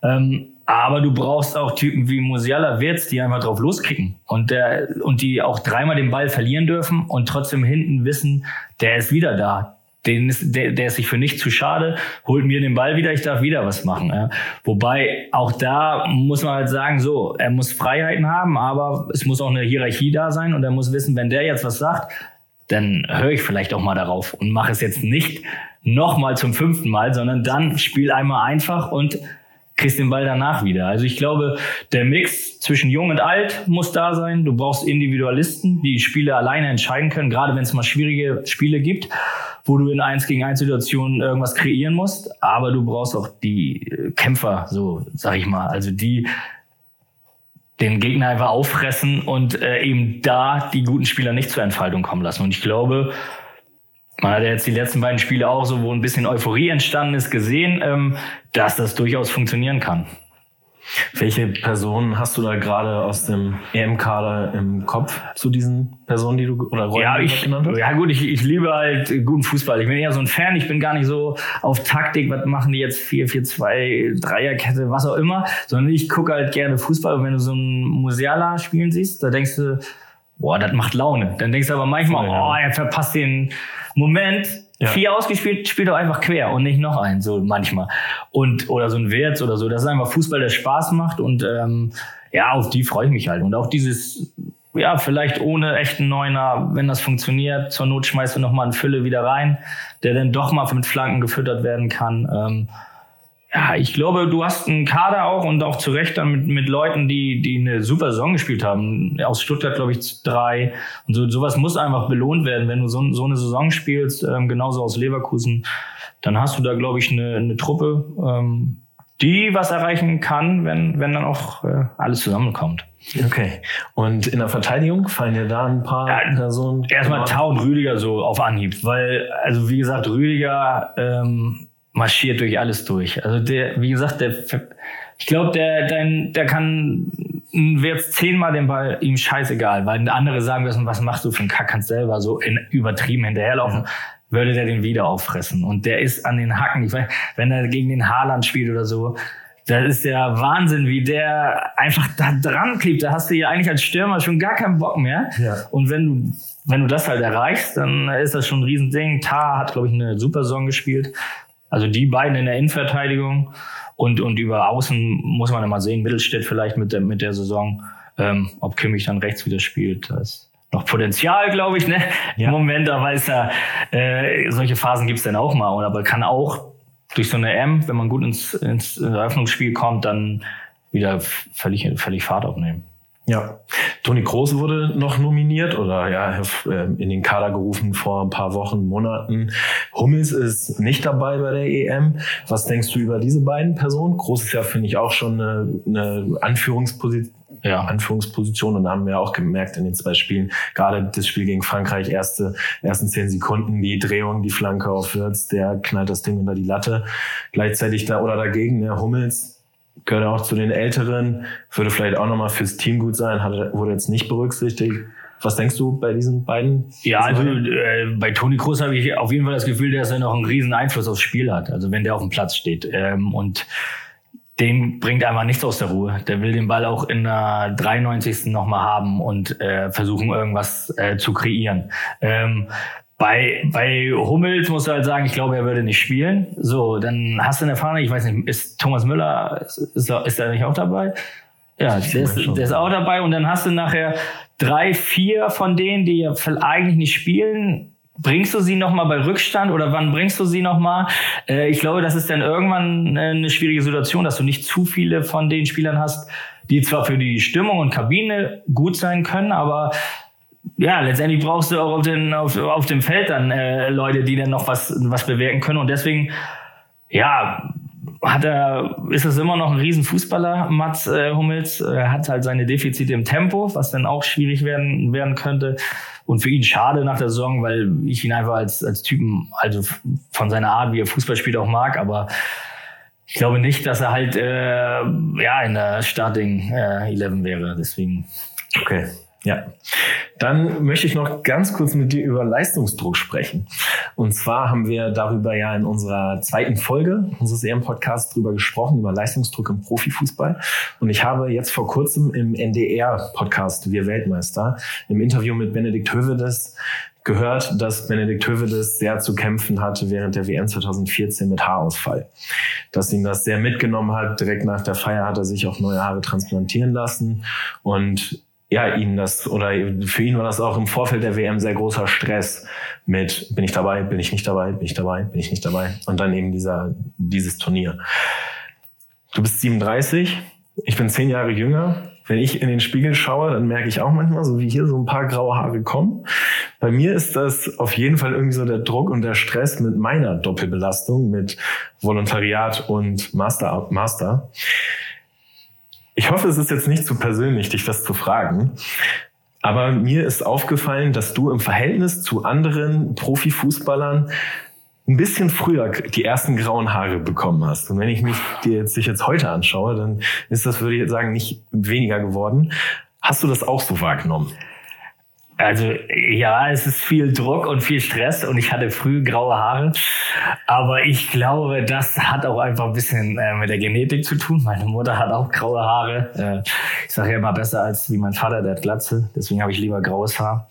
Aber du brauchst auch Typen wie Musiala, Wirtz, die einfach drauf loskicken und die auch 3-mal den Ball verlieren dürfen und trotzdem hinten wissen, der ist wieder da. Der ist sich für nichts zu schade, holt mir den Ball wieder, ich darf wieder was machen. Ja. Wobei auch da muss man halt sagen, so, er muss Freiheiten haben, aber es muss auch eine Hierarchie da sein und er muss wissen, wenn der jetzt was sagt, dann höre ich vielleicht auch mal darauf und mache es jetzt nicht nochmal zum 5. Mal, sondern dann spiel einmal einfach und kriegst den Ball danach wieder. Also ich glaube, der Mix zwischen Jung und Alt muss da sein. Du brauchst Individualisten, die Spiele alleine entscheiden können, gerade wenn es mal schwierige Spiele gibt, wo du in 1-gegen-1 Situationen irgendwas kreieren musst. Aber du brauchst auch die Kämpfer, so sag ich mal, also die den Gegner einfach auffressen und eben da die guten Spieler nicht zur Entfaltung kommen lassen. Und ich glaube, man hat ja jetzt die letzten beiden Spiele auch so, wo ein bisschen Euphorie entstanden ist, gesehen, dass das durchaus funktionieren kann. Welche Personen hast du da gerade aus dem EM-Kader im Kopf zu diesen Personen, die du oder Rollen genannt hast? Ja gut, ich liebe halt guten Fußball. Ich bin eher so ein Fan, ich bin gar nicht so auf Taktik, was machen die jetzt 4-4-2, Dreierkette, was auch immer, sondern ich gucke halt gerne Fußball. Und wenn du so einen Musiala spielen siehst, da denkst du, boah, das macht Laune. Dann denkst du aber manchmal, er verpasst den Moment. 4 ausgespielt, spielt doch einfach quer und nicht noch einen, so manchmal. Oder so ein Wirtz oder so. Das ist einfach Fußball, der Spaß macht und auf die freue ich mich halt. Und auch dieses, vielleicht ohne echten Neuner, wenn das funktioniert, zur Not schmeißt du nochmal einen Fülle wieder rein, der dann doch mal mit Flanken gefüttert werden kann. Ich glaube, du hast einen Kader auch und auch zu Recht dann mit Leuten, die eine super Saison gespielt haben. Aus Stuttgart, glaube ich, 3. Und sowas muss einfach belohnt werden. Wenn du so eine Saison spielst, genauso aus Leverkusen, dann hast du da, glaube ich, eine Truppe, die was erreichen kann, wenn dann auch alles zusammenkommt. Okay. Und in der Verteidigung fallen dir da ein paar Personen? Erstmal Tau und Rüdiger so auf Anhieb. Weil, also wie gesagt, Rüdiger marschiert durch alles durch. Also ich glaube, der kann jetzt 10-mal den Ball, ihm scheißegal, weil andere sagen, was machst du für einen Kack, kannst selber so übertrieben hinterherlaufen, würde der den wieder auffressen. Und der ist an den Hacken, ich weiß, wenn er gegen den Haaland spielt oder so, das ist der Wahnsinn, wie der einfach da dran klebt. Da hast du ja eigentlich als Stürmer schon gar keinen Bock mehr. Ja. Und wenn du das halt erreichst, dann ist das schon ein Riesending. Tah hat, glaube ich, eine super Saison gespielt. Also die beiden in der Innenverteidigung und über Außen muss man immer sehen, Mittelstädt vielleicht mit der Saison, ob Kimmich dann rechts wieder spielt. Da ist noch Potenzial, glaube ich, ne? Ja. Im Moment, aber ist solche Phasen gibt's dann auch mal. Aber kann auch durch so eine EM, wenn man gut ins Eröffnungsspiel kommt, dann wieder völlig Fahrt aufnehmen. Ja, Toni Kroos wurde noch nominiert oder in den Kader gerufen vor ein paar Wochen, Monaten. Hummels ist nicht dabei bei der EM. Was denkst du über diese beiden Personen? Kroos ist ja, finde ich, auch schon eine Anführungsposition. Ja, Anführungsposition. Und da haben wir auch gemerkt in den 2 Spielen, gerade das Spiel gegen Frankreich, ersten 10 Sekunden, die Drehung, die Flanke auf Wirtz, der knallt das Ding unter die Latte. Gleichzeitig da oder dagegen, der Hummels gehört auch zu den Älteren, würde vielleicht auch nochmal fürs Team gut sein, wurde jetzt nicht berücksichtigt. Was denkst du bei diesen beiden? Ja, also bei Toni Kroos habe ich auf jeden Fall das Gefühl, dass er noch einen riesen Einfluss aufs Spiel hat. Also wenn der auf dem Platz steht. Und den bringt einfach nichts aus der Ruhe. Der will den Ball auch in der 93. nochmal haben und versuchen, irgendwas zu kreieren. Bei Hummels musst du halt sagen, ich glaube, er würde nicht spielen. So, dann hast du eine Fahne, ich weiß nicht, ist Thomas Müller, ist er nicht auch dabei? Ja, der ist auch dabei. Und dann hast du nachher 3, 4 von denen, die ja eigentlich nicht spielen. Bringst du sie nochmal bei Rückstand oder wann bringst du sie nochmal? Ich glaube, das ist dann irgendwann eine schwierige Situation, dass du nicht zu viele von den Spielern hast, die zwar für die Stimmung und Kabine gut sein können, aber ja, letztendlich brauchst du auch auf dem Feld dann Leute, die dann noch was bewirken können. Und deswegen, ja, ist es immer noch ein Riesen-Fußballer, Mats Hummels. Er hat halt seine Defizite im Tempo, was dann auch schwierig werden könnte. Und für ihn schade nach der Saison, weil ich ihn einfach als Typen, also von seiner Art, wie er Fußball spielt, auch mag. Aber ich glaube nicht, dass er halt in der Starting 11 wäre. Deswegen. Okay. Ja, dann möchte ich noch ganz kurz mit dir über Leistungsdruck sprechen. Und zwar haben wir darüber ja in unserer 2. Folge unseres EM-Podcasts drüber gesprochen, über Leistungsdruck im Profifußball. Und ich habe jetzt vor kurzem im NDR-Podcast Wir Weltmeister im Interview mit Benedikt Hövedes gehört, dass Benedikt Hövedes sehr zu kämpfen hatte während der WM 2014 mit Haarausfall. Dass ihn das sehr mitgenommen hat. Direkt nach der Feier hat er sich auch neue Haare transplantieren lassen. Und ja, für ihn war das auch im Vorfeld der WM sehr großer Stress mit, bin ich dabei, bin ich nicht dabei, bin ich dabei, bin ich nicht dabei. Und dann eben dieses Turnier. Du bist 37, ich bin 10 Jahre jünger. Wenn ich in den Spiegel schaue, dann merke ich auch manchmal, so wie hier, so ein paar graue Haare kommen. Bei mir ist das auf jeden Fall irgendwie so der Druck und der Stress mit meiner Doppelbelastung, mit Volontariat und Master. Ich hoffe, es ist jetzt nicht zu persönlich, dich das zu fragen. Aber mir ist aufgefallen, dass du im Verhältnis zu anderen Profifußballern ein bisschen früher die ersten grauen Haare bekommen hast. Und wenn ich dich jetzt heute anschaue, dann ist das, würde ich jetzt sagen, nicht weniger geworden. Hast du das auch so wahrgenommen? Also ja, es ist viel Druck und viel Stress und ich hatte früh graue Haare, aber ich glaube, das hat auch einfach ein bisschen mit der Genetik zu tun. Meine Mutter hat auch graue Haare. Ich sage ja immer besser als wie mein Vater, der hat Glatze, deswegen habe ich lieber graues Haar.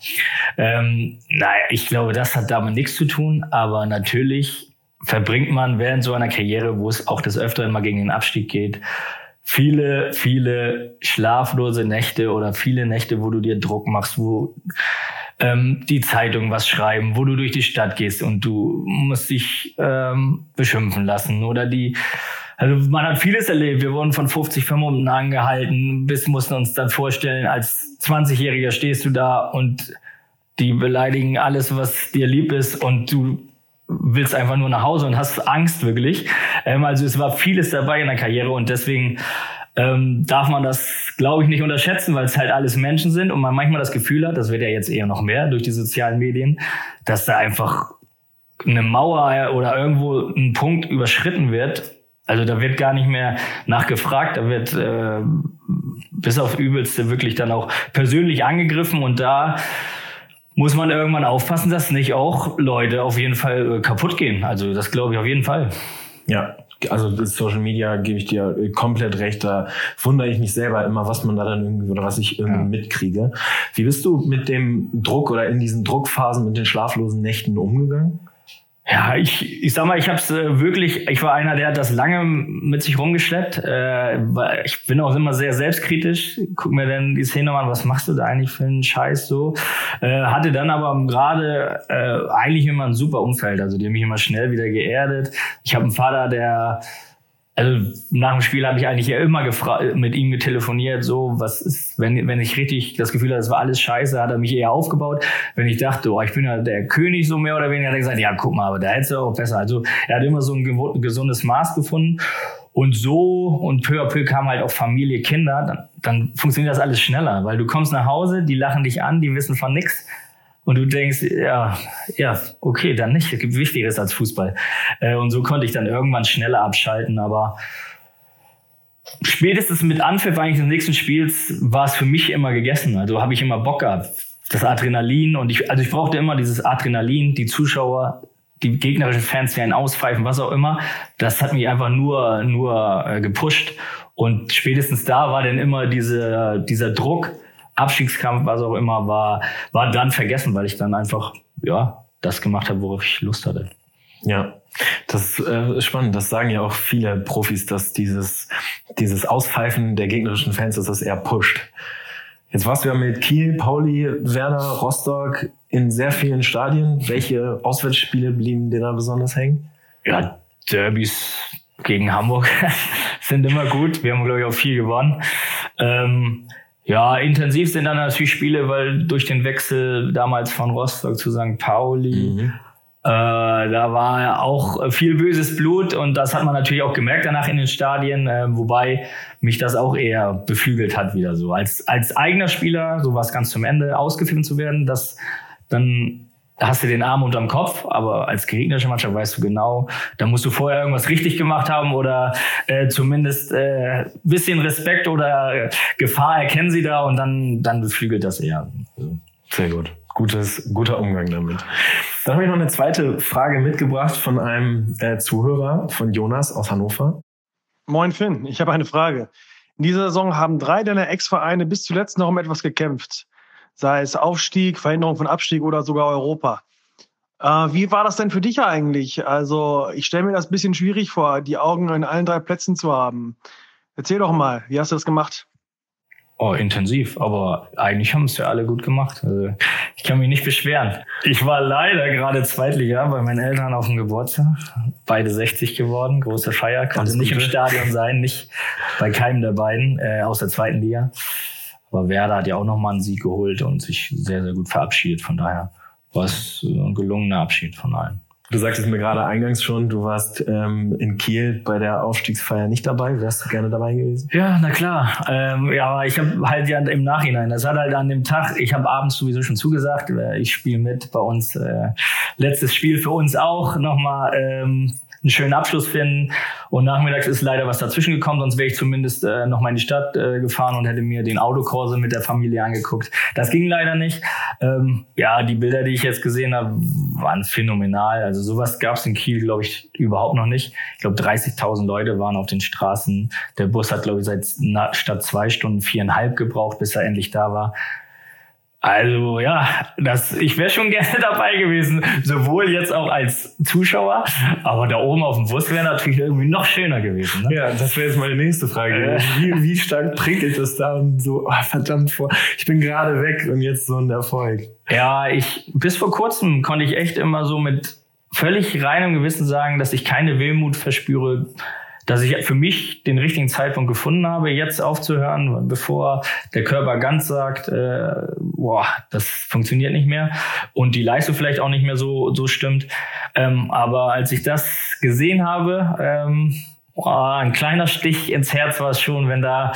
Ich glaube, das hat damit nichts zu tun, aber natürlich verbringt man während so einer Karriere, wo es auch des Öfteren mal gegen den Abstieg geht, viele schlaflose Nächte oder viele Nächte, wo du dir Druck machst, wo die Zeitungen was schreiben, wo du durch die Stadt gehst und du musst dich beschimpfen lassen oder also man hat vieles erlebt. Wir wurden von 50 Vermummten angehalten, mussten uns dann vorstellen, als 20-Jähriger stehst du da und die beleidigen alles, was dir lieb ist und du willst einfach nur nach Hause und hast Angst wirklich. Also es war vieles dabei in der Karriere und deswegen darf man das, glaube ich, nicht unterschätzen, weil es halt alles Menschen sind und man manchmal das Gefühl hat, das wird ja jetzt eher noch mehr durch die sozialen Medien, dass da einfach eine Mauer oder irgendwo ein Punkt überschritten wird. Also da wird gar nicht mehr nachgefragt, da wird bis auf Übelste wirklich dann auch persönlich angegriffen und da muss man irgendwann aufpassen, dass nicht auch Leute auf jeden Fall kaputt gehen. Also das glaube ich auf jeden Fall. Ja, also das Social Media gebe ich dir komplett recht. Da wundere ich mich selber immer, was man da dann irgendwie oder was ich irgendwie mitkriege. Wie bist du mit dem Druck oder in diesen Druckphasen mit den schlaflosen Nächten umgegangen? Ja, ich sag mal, ich war einer, der hat das lange mit sich rumgeschleppt. Ich bin auch immer sehr selbstkritisch. Guck mir dann die Szene an, was machst du da eigentlich für einen Scheiß so? Hatte dann aber gerade eigentlich immer ein super Umfeld. Also die haben mich immer schnell wieder geerdet. Ich habe einen Vater, Also nach dem Spiel habe ich eigentlich ja immer mit ihm telefoniert, so was ist, wenn ich richtig das Gefühl hatte, das war alles scheiße, hat er mich eher aufgebaut. Wenn ich dachte, ich bin ja der König so mehr oder weniger, hat er gesagt, ja guck mal, aber da hättest du auch besser. Also er hat immer so ein gesundes Maß gefunden und peu à peu kam halt auch Familie, Kinder, dann funktioniert das alles schneller, weil du kommst nach Hause, die lachen dich an, die wissen von nichts. Und du denkst, ja, okay, dann nicht. Es gibt Wichtigeres als Fußball. Und so konnte ich dann irgendwann schneller abschalten. Aber spätestens mit Anpfiff eigentlich des nächsten Spiels war es für mich immer gegessen. Also habe ich immer Bock gehabt. Das Adrenalin. Und ich brauchte immer dieses Adrenalin, die Zuschauer, die gegnerischen Fans, die einen auspfeifen, was auch immer. Das hat mich einfach nur gepusht. Und spätestens da war dann immer dieser Druck, Abstiegskampf, was auch immer, war dann vergessen, weil ich dann einfach, das gemacht habe, worauf ich Lust hatte. Ja, das ist spannend. Das sagen ja auch viele Profis, dass dieses Auspfeifen der gegnerischen Fans, dass das eher pusht. Jetzt warst du ja mit Kiel, Pauli, Werder, Rostock in sehr vielen Stadien. Welche Auswärtsspiele blieben dir da besonders hängen? Ja, Derbys gegen Hamburg sind immer gut. Wir haben, glaube ich, auch viel gewonnen. Ja, intensiv sind dann natürlich Spiele, weil durch den Wechsel damals von Rostock zu St. Pauli, da war ja auch viel böses Blut und das hat man natürlich auch gemerkt danach in den Stadien, wobei mich das auch eher beflügelt hat wieder so. Als eigener Spieler, sowas ganz zum Ende ausgepfiffen zu werden, dann hast du den Arm unterm Kopf, aber als gegnerische Mannschaft weißt du genau, da musst du vorher irgendwas richtig gemacht haben oder zumindest bisschen Respekt oder Gefahr erkennen sie da und dann beflügelt das eher. Sehr gut. Guter Umgang damit. Dann habe ich noch eine zweite Frage mitgebracht von einem Zuhörer, von Jonas aus Hannover. Moin Finn, ich habe eine Frage. In dieser Saison haben 3 deiner Ex-Vereine bis zuletzt noch um etwas gekämpft. Sei es Aufstieg, Verhinderung von Abstieg oder sogar Europa. Wie war das denn für dich eigentlich? Also ich stelle mir das ein bisschen schwierig vor, die Augen in allen 3 Plätzen zu haben. Erzähl doch mal, wie hast du das gemacht? Oh, intensiv, aber eigentlich haben es ja alle gut gemacht. Also ich kann mich nicht beschweren. Ich war leider gerade Zweitliga bei meinen Eltern auf dem Geburtstag. Beide 60 geworden, große Feier. Konnte nicht im Stadion sein, nicht bei keinem der beiden aus der zweiten Liga. Aber Werder hat ja auch nochmal einen Sieg geholt und sich sehr, sehr gut verabschiedet. Von daher war es ein gelungener Abschied von allen. Du sagtest mir gerade eingangs schon, du warst in Kiel bei der Aufstiegsfeier nicht dabei. Wärst du gerne dabei gewesen? Ja, na klar. Ja, ich habe halt ja im Nachhinein, das hat halt an dem Tag, ich habe abends sowieso schon zugesagt, ich spiele mit bei uns. Letztes Spiel für uns auch, nochmal einen schönen Abschluss finden. Und nachmittags ist leider was dazwischen gekommen, sonst wäre ich zumindest noch mal in die Stadt gefahren und hätte mir den Autokorso mit der Familie angeguckt. Das ging leider nicht. Ja, die Bilder, die ich jetzt gesehen habe, waren phänomenal. Also sowas gab es in Kiel, glaube ich, überhaupt noch nicht. Ich glaube, 30.000 Leute waren auf den Straßen. Der Bus hat, glaube ich, statt 2 Stunden 4,5 gebraucht, bis er endlich da war. Also ja, ich wäre schon gerne dabei gewesen, sowohl jetzt auch als Zuschauer, aber da oben auf dem Bus wäre natürlich irgendwie noch schöner gewesen. Ne? Ja, das wäre jetzt meine nächste Frage. Wie stark prickelt es da und so, verdammt, ich bin gerade weg und jetzt so ein Erfolg. Ja, bis vor kurzem konnte ich echt immer so mit völlig reinem Gewissen sagen, dass ich keine Wehmut verspüre, dass ich für mich den richtigen Zeitpunkt gefunden habe, jetzt aufzuhören, bevor der Körper ganz sagt, das funktioniert nicht mehr und die Leistung vielleicht auch nicht mehr so stimmt. Aber als ich das gesehen habe, ein kleiner Stich ins Herz war es schon, wenn da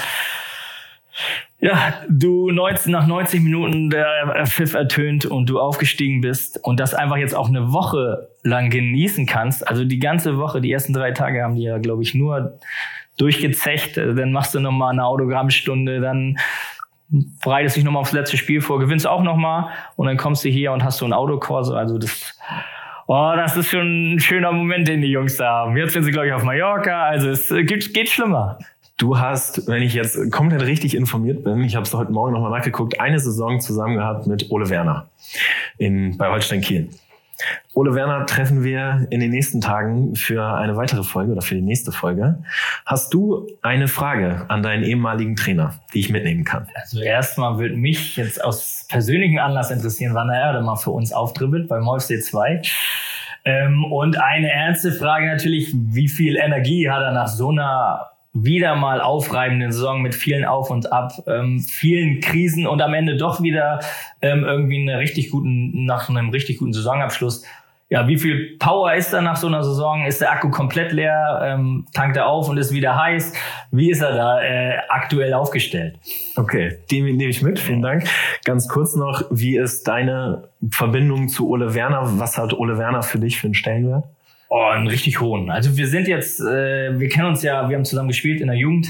du nach 90 Minuten der Pfiff ertönt und du aufgestiegen bist und das einfach jetzt auch eine Woche lang genießen kannst. Also die ganze Woche, die ersten 3 Tage haben die ja, glaube ich, nur durchgezecht. Dann machst du nochmal eine Autogrammstunde, dann bereitest dich nochmal aufs letzte Spiel vor, gewinnst auch nochmal und dann kommst du hier und hast so ein Autokorso. Also das ist schon ein schöner Moment, den die Jungs da haben. Jetzt sind sie, glaube ich, auf Mallorca. Also es geht schlimmer. Du hast, wenn ich jetzt komplett richtig informiert bin, ich habe es heute Morgen nochmal nachgeguckt, eine Saison zusammen gehabt mit Ole Werner bei Holstein Kiel. Ole Werner treffen wir in den nächsten Tagen für eine weitere Folge oder für die nächste Folge. Hast du eine Frage an deinen ehemaligen Trainer, die ich mitnehmen kann? Also erstmal würde mich jetzt aus persönlichem Anlass interessieren, wann er mal für uns auftribbelt beim OFC 2. Und eine ernste Frage natürlich, wie viel Energie hat er nach so einer wieder mal aufreibenden Saison mit vielen Auf und Ab, vielen Krisen und am Ende doch wieder irgendwie nach einem richtig guten Saisonabschluss. Ja, wie viel Power ist da nach so einer Saison? Ist der Akku komplett leer? Tankt er auf und ist wieder heiß? Wie ist er da aktuell aufgestellt? Okay, die nehme ich mit. Vielen Dank. Ganz kurz noch, wie ist deine Verbindung zu Ole Werner? Was hat Ole Werner für dich für einen Stellenwert? Oh, einen richtig hohen. Also wir sind jetzt, wir kennen uns ja, wir haben zusammen gespielt in der Jugend.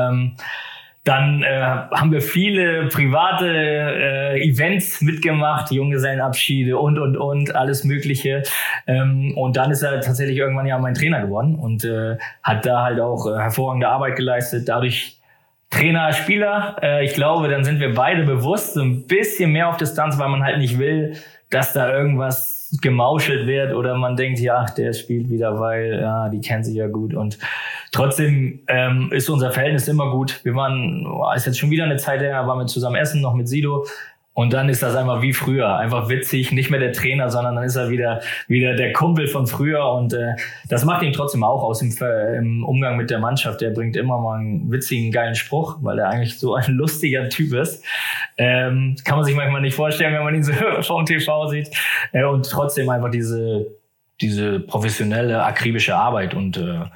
Dann haben wir viele private Events mitgemacht, Junggesellenabschiede und alles Mögliche. Und dann ist er tatsächlich irgendwann ja mein Trainer geworden und hat da halt auch hervorragende Arbeit geleistet. Dadurch Trainer, Spieler. Ich glaube, dann sind wir beide bewusst so ein bisschen mehr auf Distanz, weil man halt nicht will, dass da irgendwas gemauschelt wird oder man denkt, ja, der spielt wieder, weil ja, die kennen sich ja gut. Und trotzdem ist unser Verhältnis immer gut. Wir waren, ist jetzt schon wieder eine Zeit her, waren wir zusammen essen, noch mit Sido. Und dann ist das einfach wie früher, einfach witzig, nicht mehr der Trainer, sondern dann ist er wieder der Kumpel von früher und das macht ihn trotzdem auch aus im Umgang mit der Mannschaft. Der bringt immer mal einen witzigen, geilen Spruch, weil er eigentlich so ein lustiger Typ ist. Kann man sich manchmal nicht vorstellen, wenn man ihn so vom TV sieht. Und trotzdem einfach diese professionelle, akribische Arbeit und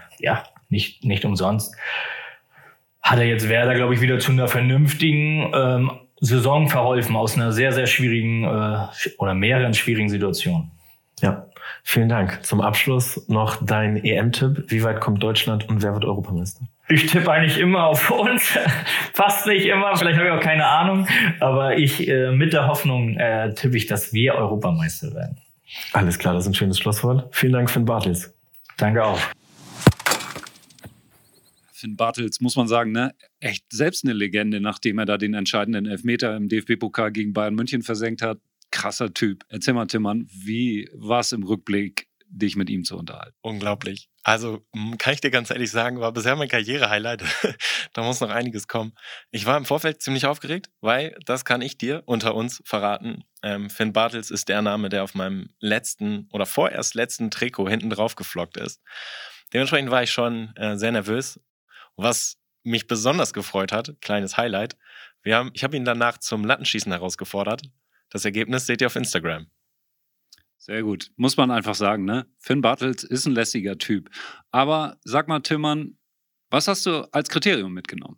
nicht umsonst hat er jetzt Werder, glaube ich, wieder zu einer vernünftigen Saison verholfen aus einer sehr, sehr schwierigen oder mehreren schwierigen Situationen. Ja, vielen Dank. Zum Abschluss noch dein EM-Tipp. Wie weit kommt Deutschland und wer wird Europameister? Ich tippe eigentlich immer auf uns. Fast nicht immer, vielleicht habe ich auch keine Ahnung. Aber ich mit der Hoffnung tippe ich, dass wir Europameister werden. Alles klar, das ist ein schönes Schlusswort. Vielen Dank, Finn Bartels. Danke auch. Finn Bartels, muss man sagen, ne? Echt selbst eine Legende, nachdem er da den entscheidenden Elfmeter im DFB-Pokal gegen Bayern München versenkt hat. Krasser Typ. Erzähl mal, Timmann, wie war es im Rückblick, dich mit ihm zu unterhalten? Unglaublich. Also kann ich dir ganz ehrlich sagen, war bisher mein Karriere-Highlight. Da muss noch einiges kommen. Ich war im Vorfeld ziemlich aufgeregt, weil, das kann ich dir unter uns verraten, Finn Bartels ist der Name, der auf meinem vorerst letzten Trikot hinten drauf geflockt ist. Dementsprechend war ich schon sehr nervös. Was mich besonders gefreut hat, kleines Highlight, ich habe ihn danach zum Lattenschießen herausgefordert. Das Ergebnis seht ihr auf Instagram. Sehr gut. Muss man einfach sagen, ne? Finn Bartels ist ein lässiger Typ. Aber sag mal, Timmann, was hast du als Kriterium mitgenommen?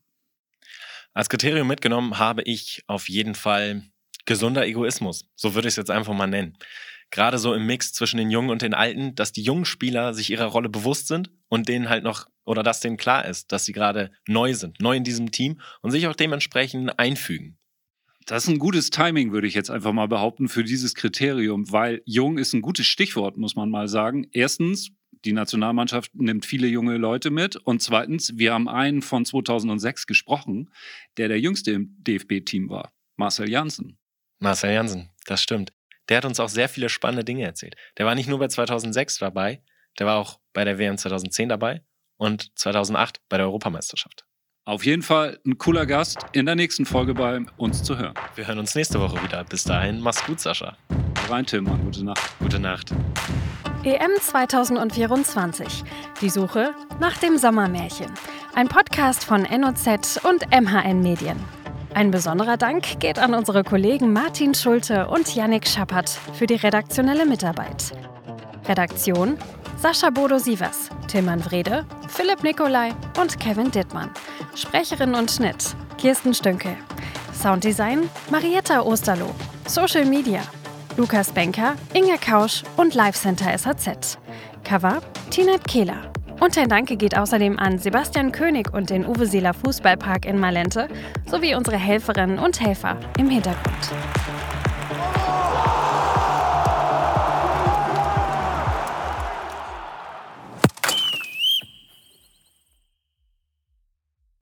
Als Kriterium mitgenommen habe ich auf jeden Fall gesunder Egoismus. So würde ich es jetzt einfach mal nennen. Gerade so im Mix zwischen den Jungen und den Alten, dass die jungen Spieler sich ihrer Rolle bewusst sind und denen halt noch, oder dass denen klar ist, dass sie gerade neu sind, neu in diesem Team und sich auch dementsprechend einfügen. Das ist ein gutes Timing, würde ich jetzt einfach mal behaupten, für dieses Kriterium, weil jung ist ein gutes Stichwort, muss man mal sagen. Erstens, die Nationalmannschaft nimmt viele junge Leute mit und zweitens, wir haben einen von 2006 gesprochen, der jüngste im DFB-Team war, Marcel Janssen. Marcel Janssen, das stimmt. Der hat uns auch sehr viele spannende Dinge erzählt. Der war nicht nur bei 2006 dabei, der war auch bei der WM 2010 dabei und 2008 bei der Europameisterschaft. Auf jeden Fall ein cooler Gast in der nächsten Folge bei uns zu hören. Wir hören uns nächste Woche wieder. Bis dahin, mach's gut, Sascha. Rein, Tillmann. Gute Nacht. Gute Nacht. EM 2024. Die Suche nach dem Sommermärchen. Ein Podcast von NOZ und MHN Medien. Ein besonderer Dank geht an unsere Kollegen Martin Schulte und Yannick Schappert für die redaktionelle Mitarbeit. Redaktion: Sascha Bodo-Sievers, Tilman Wrede, Philipp Nicolai und Kevin Dittmann. Sprecherin und Schnitt: Kirsten Stünkel. Sounddesign: Marietta Osterloh. Social Media: Lukas Benker, Inge Kausch und Livecenter SAZ. Cover: Tineb Kehler. Und ein Danke geht außerdem an Sebastian König und den Uwe Seeler Fußballpark in Malente sowie unsere Helferinnen und Helfer im Hintergrund.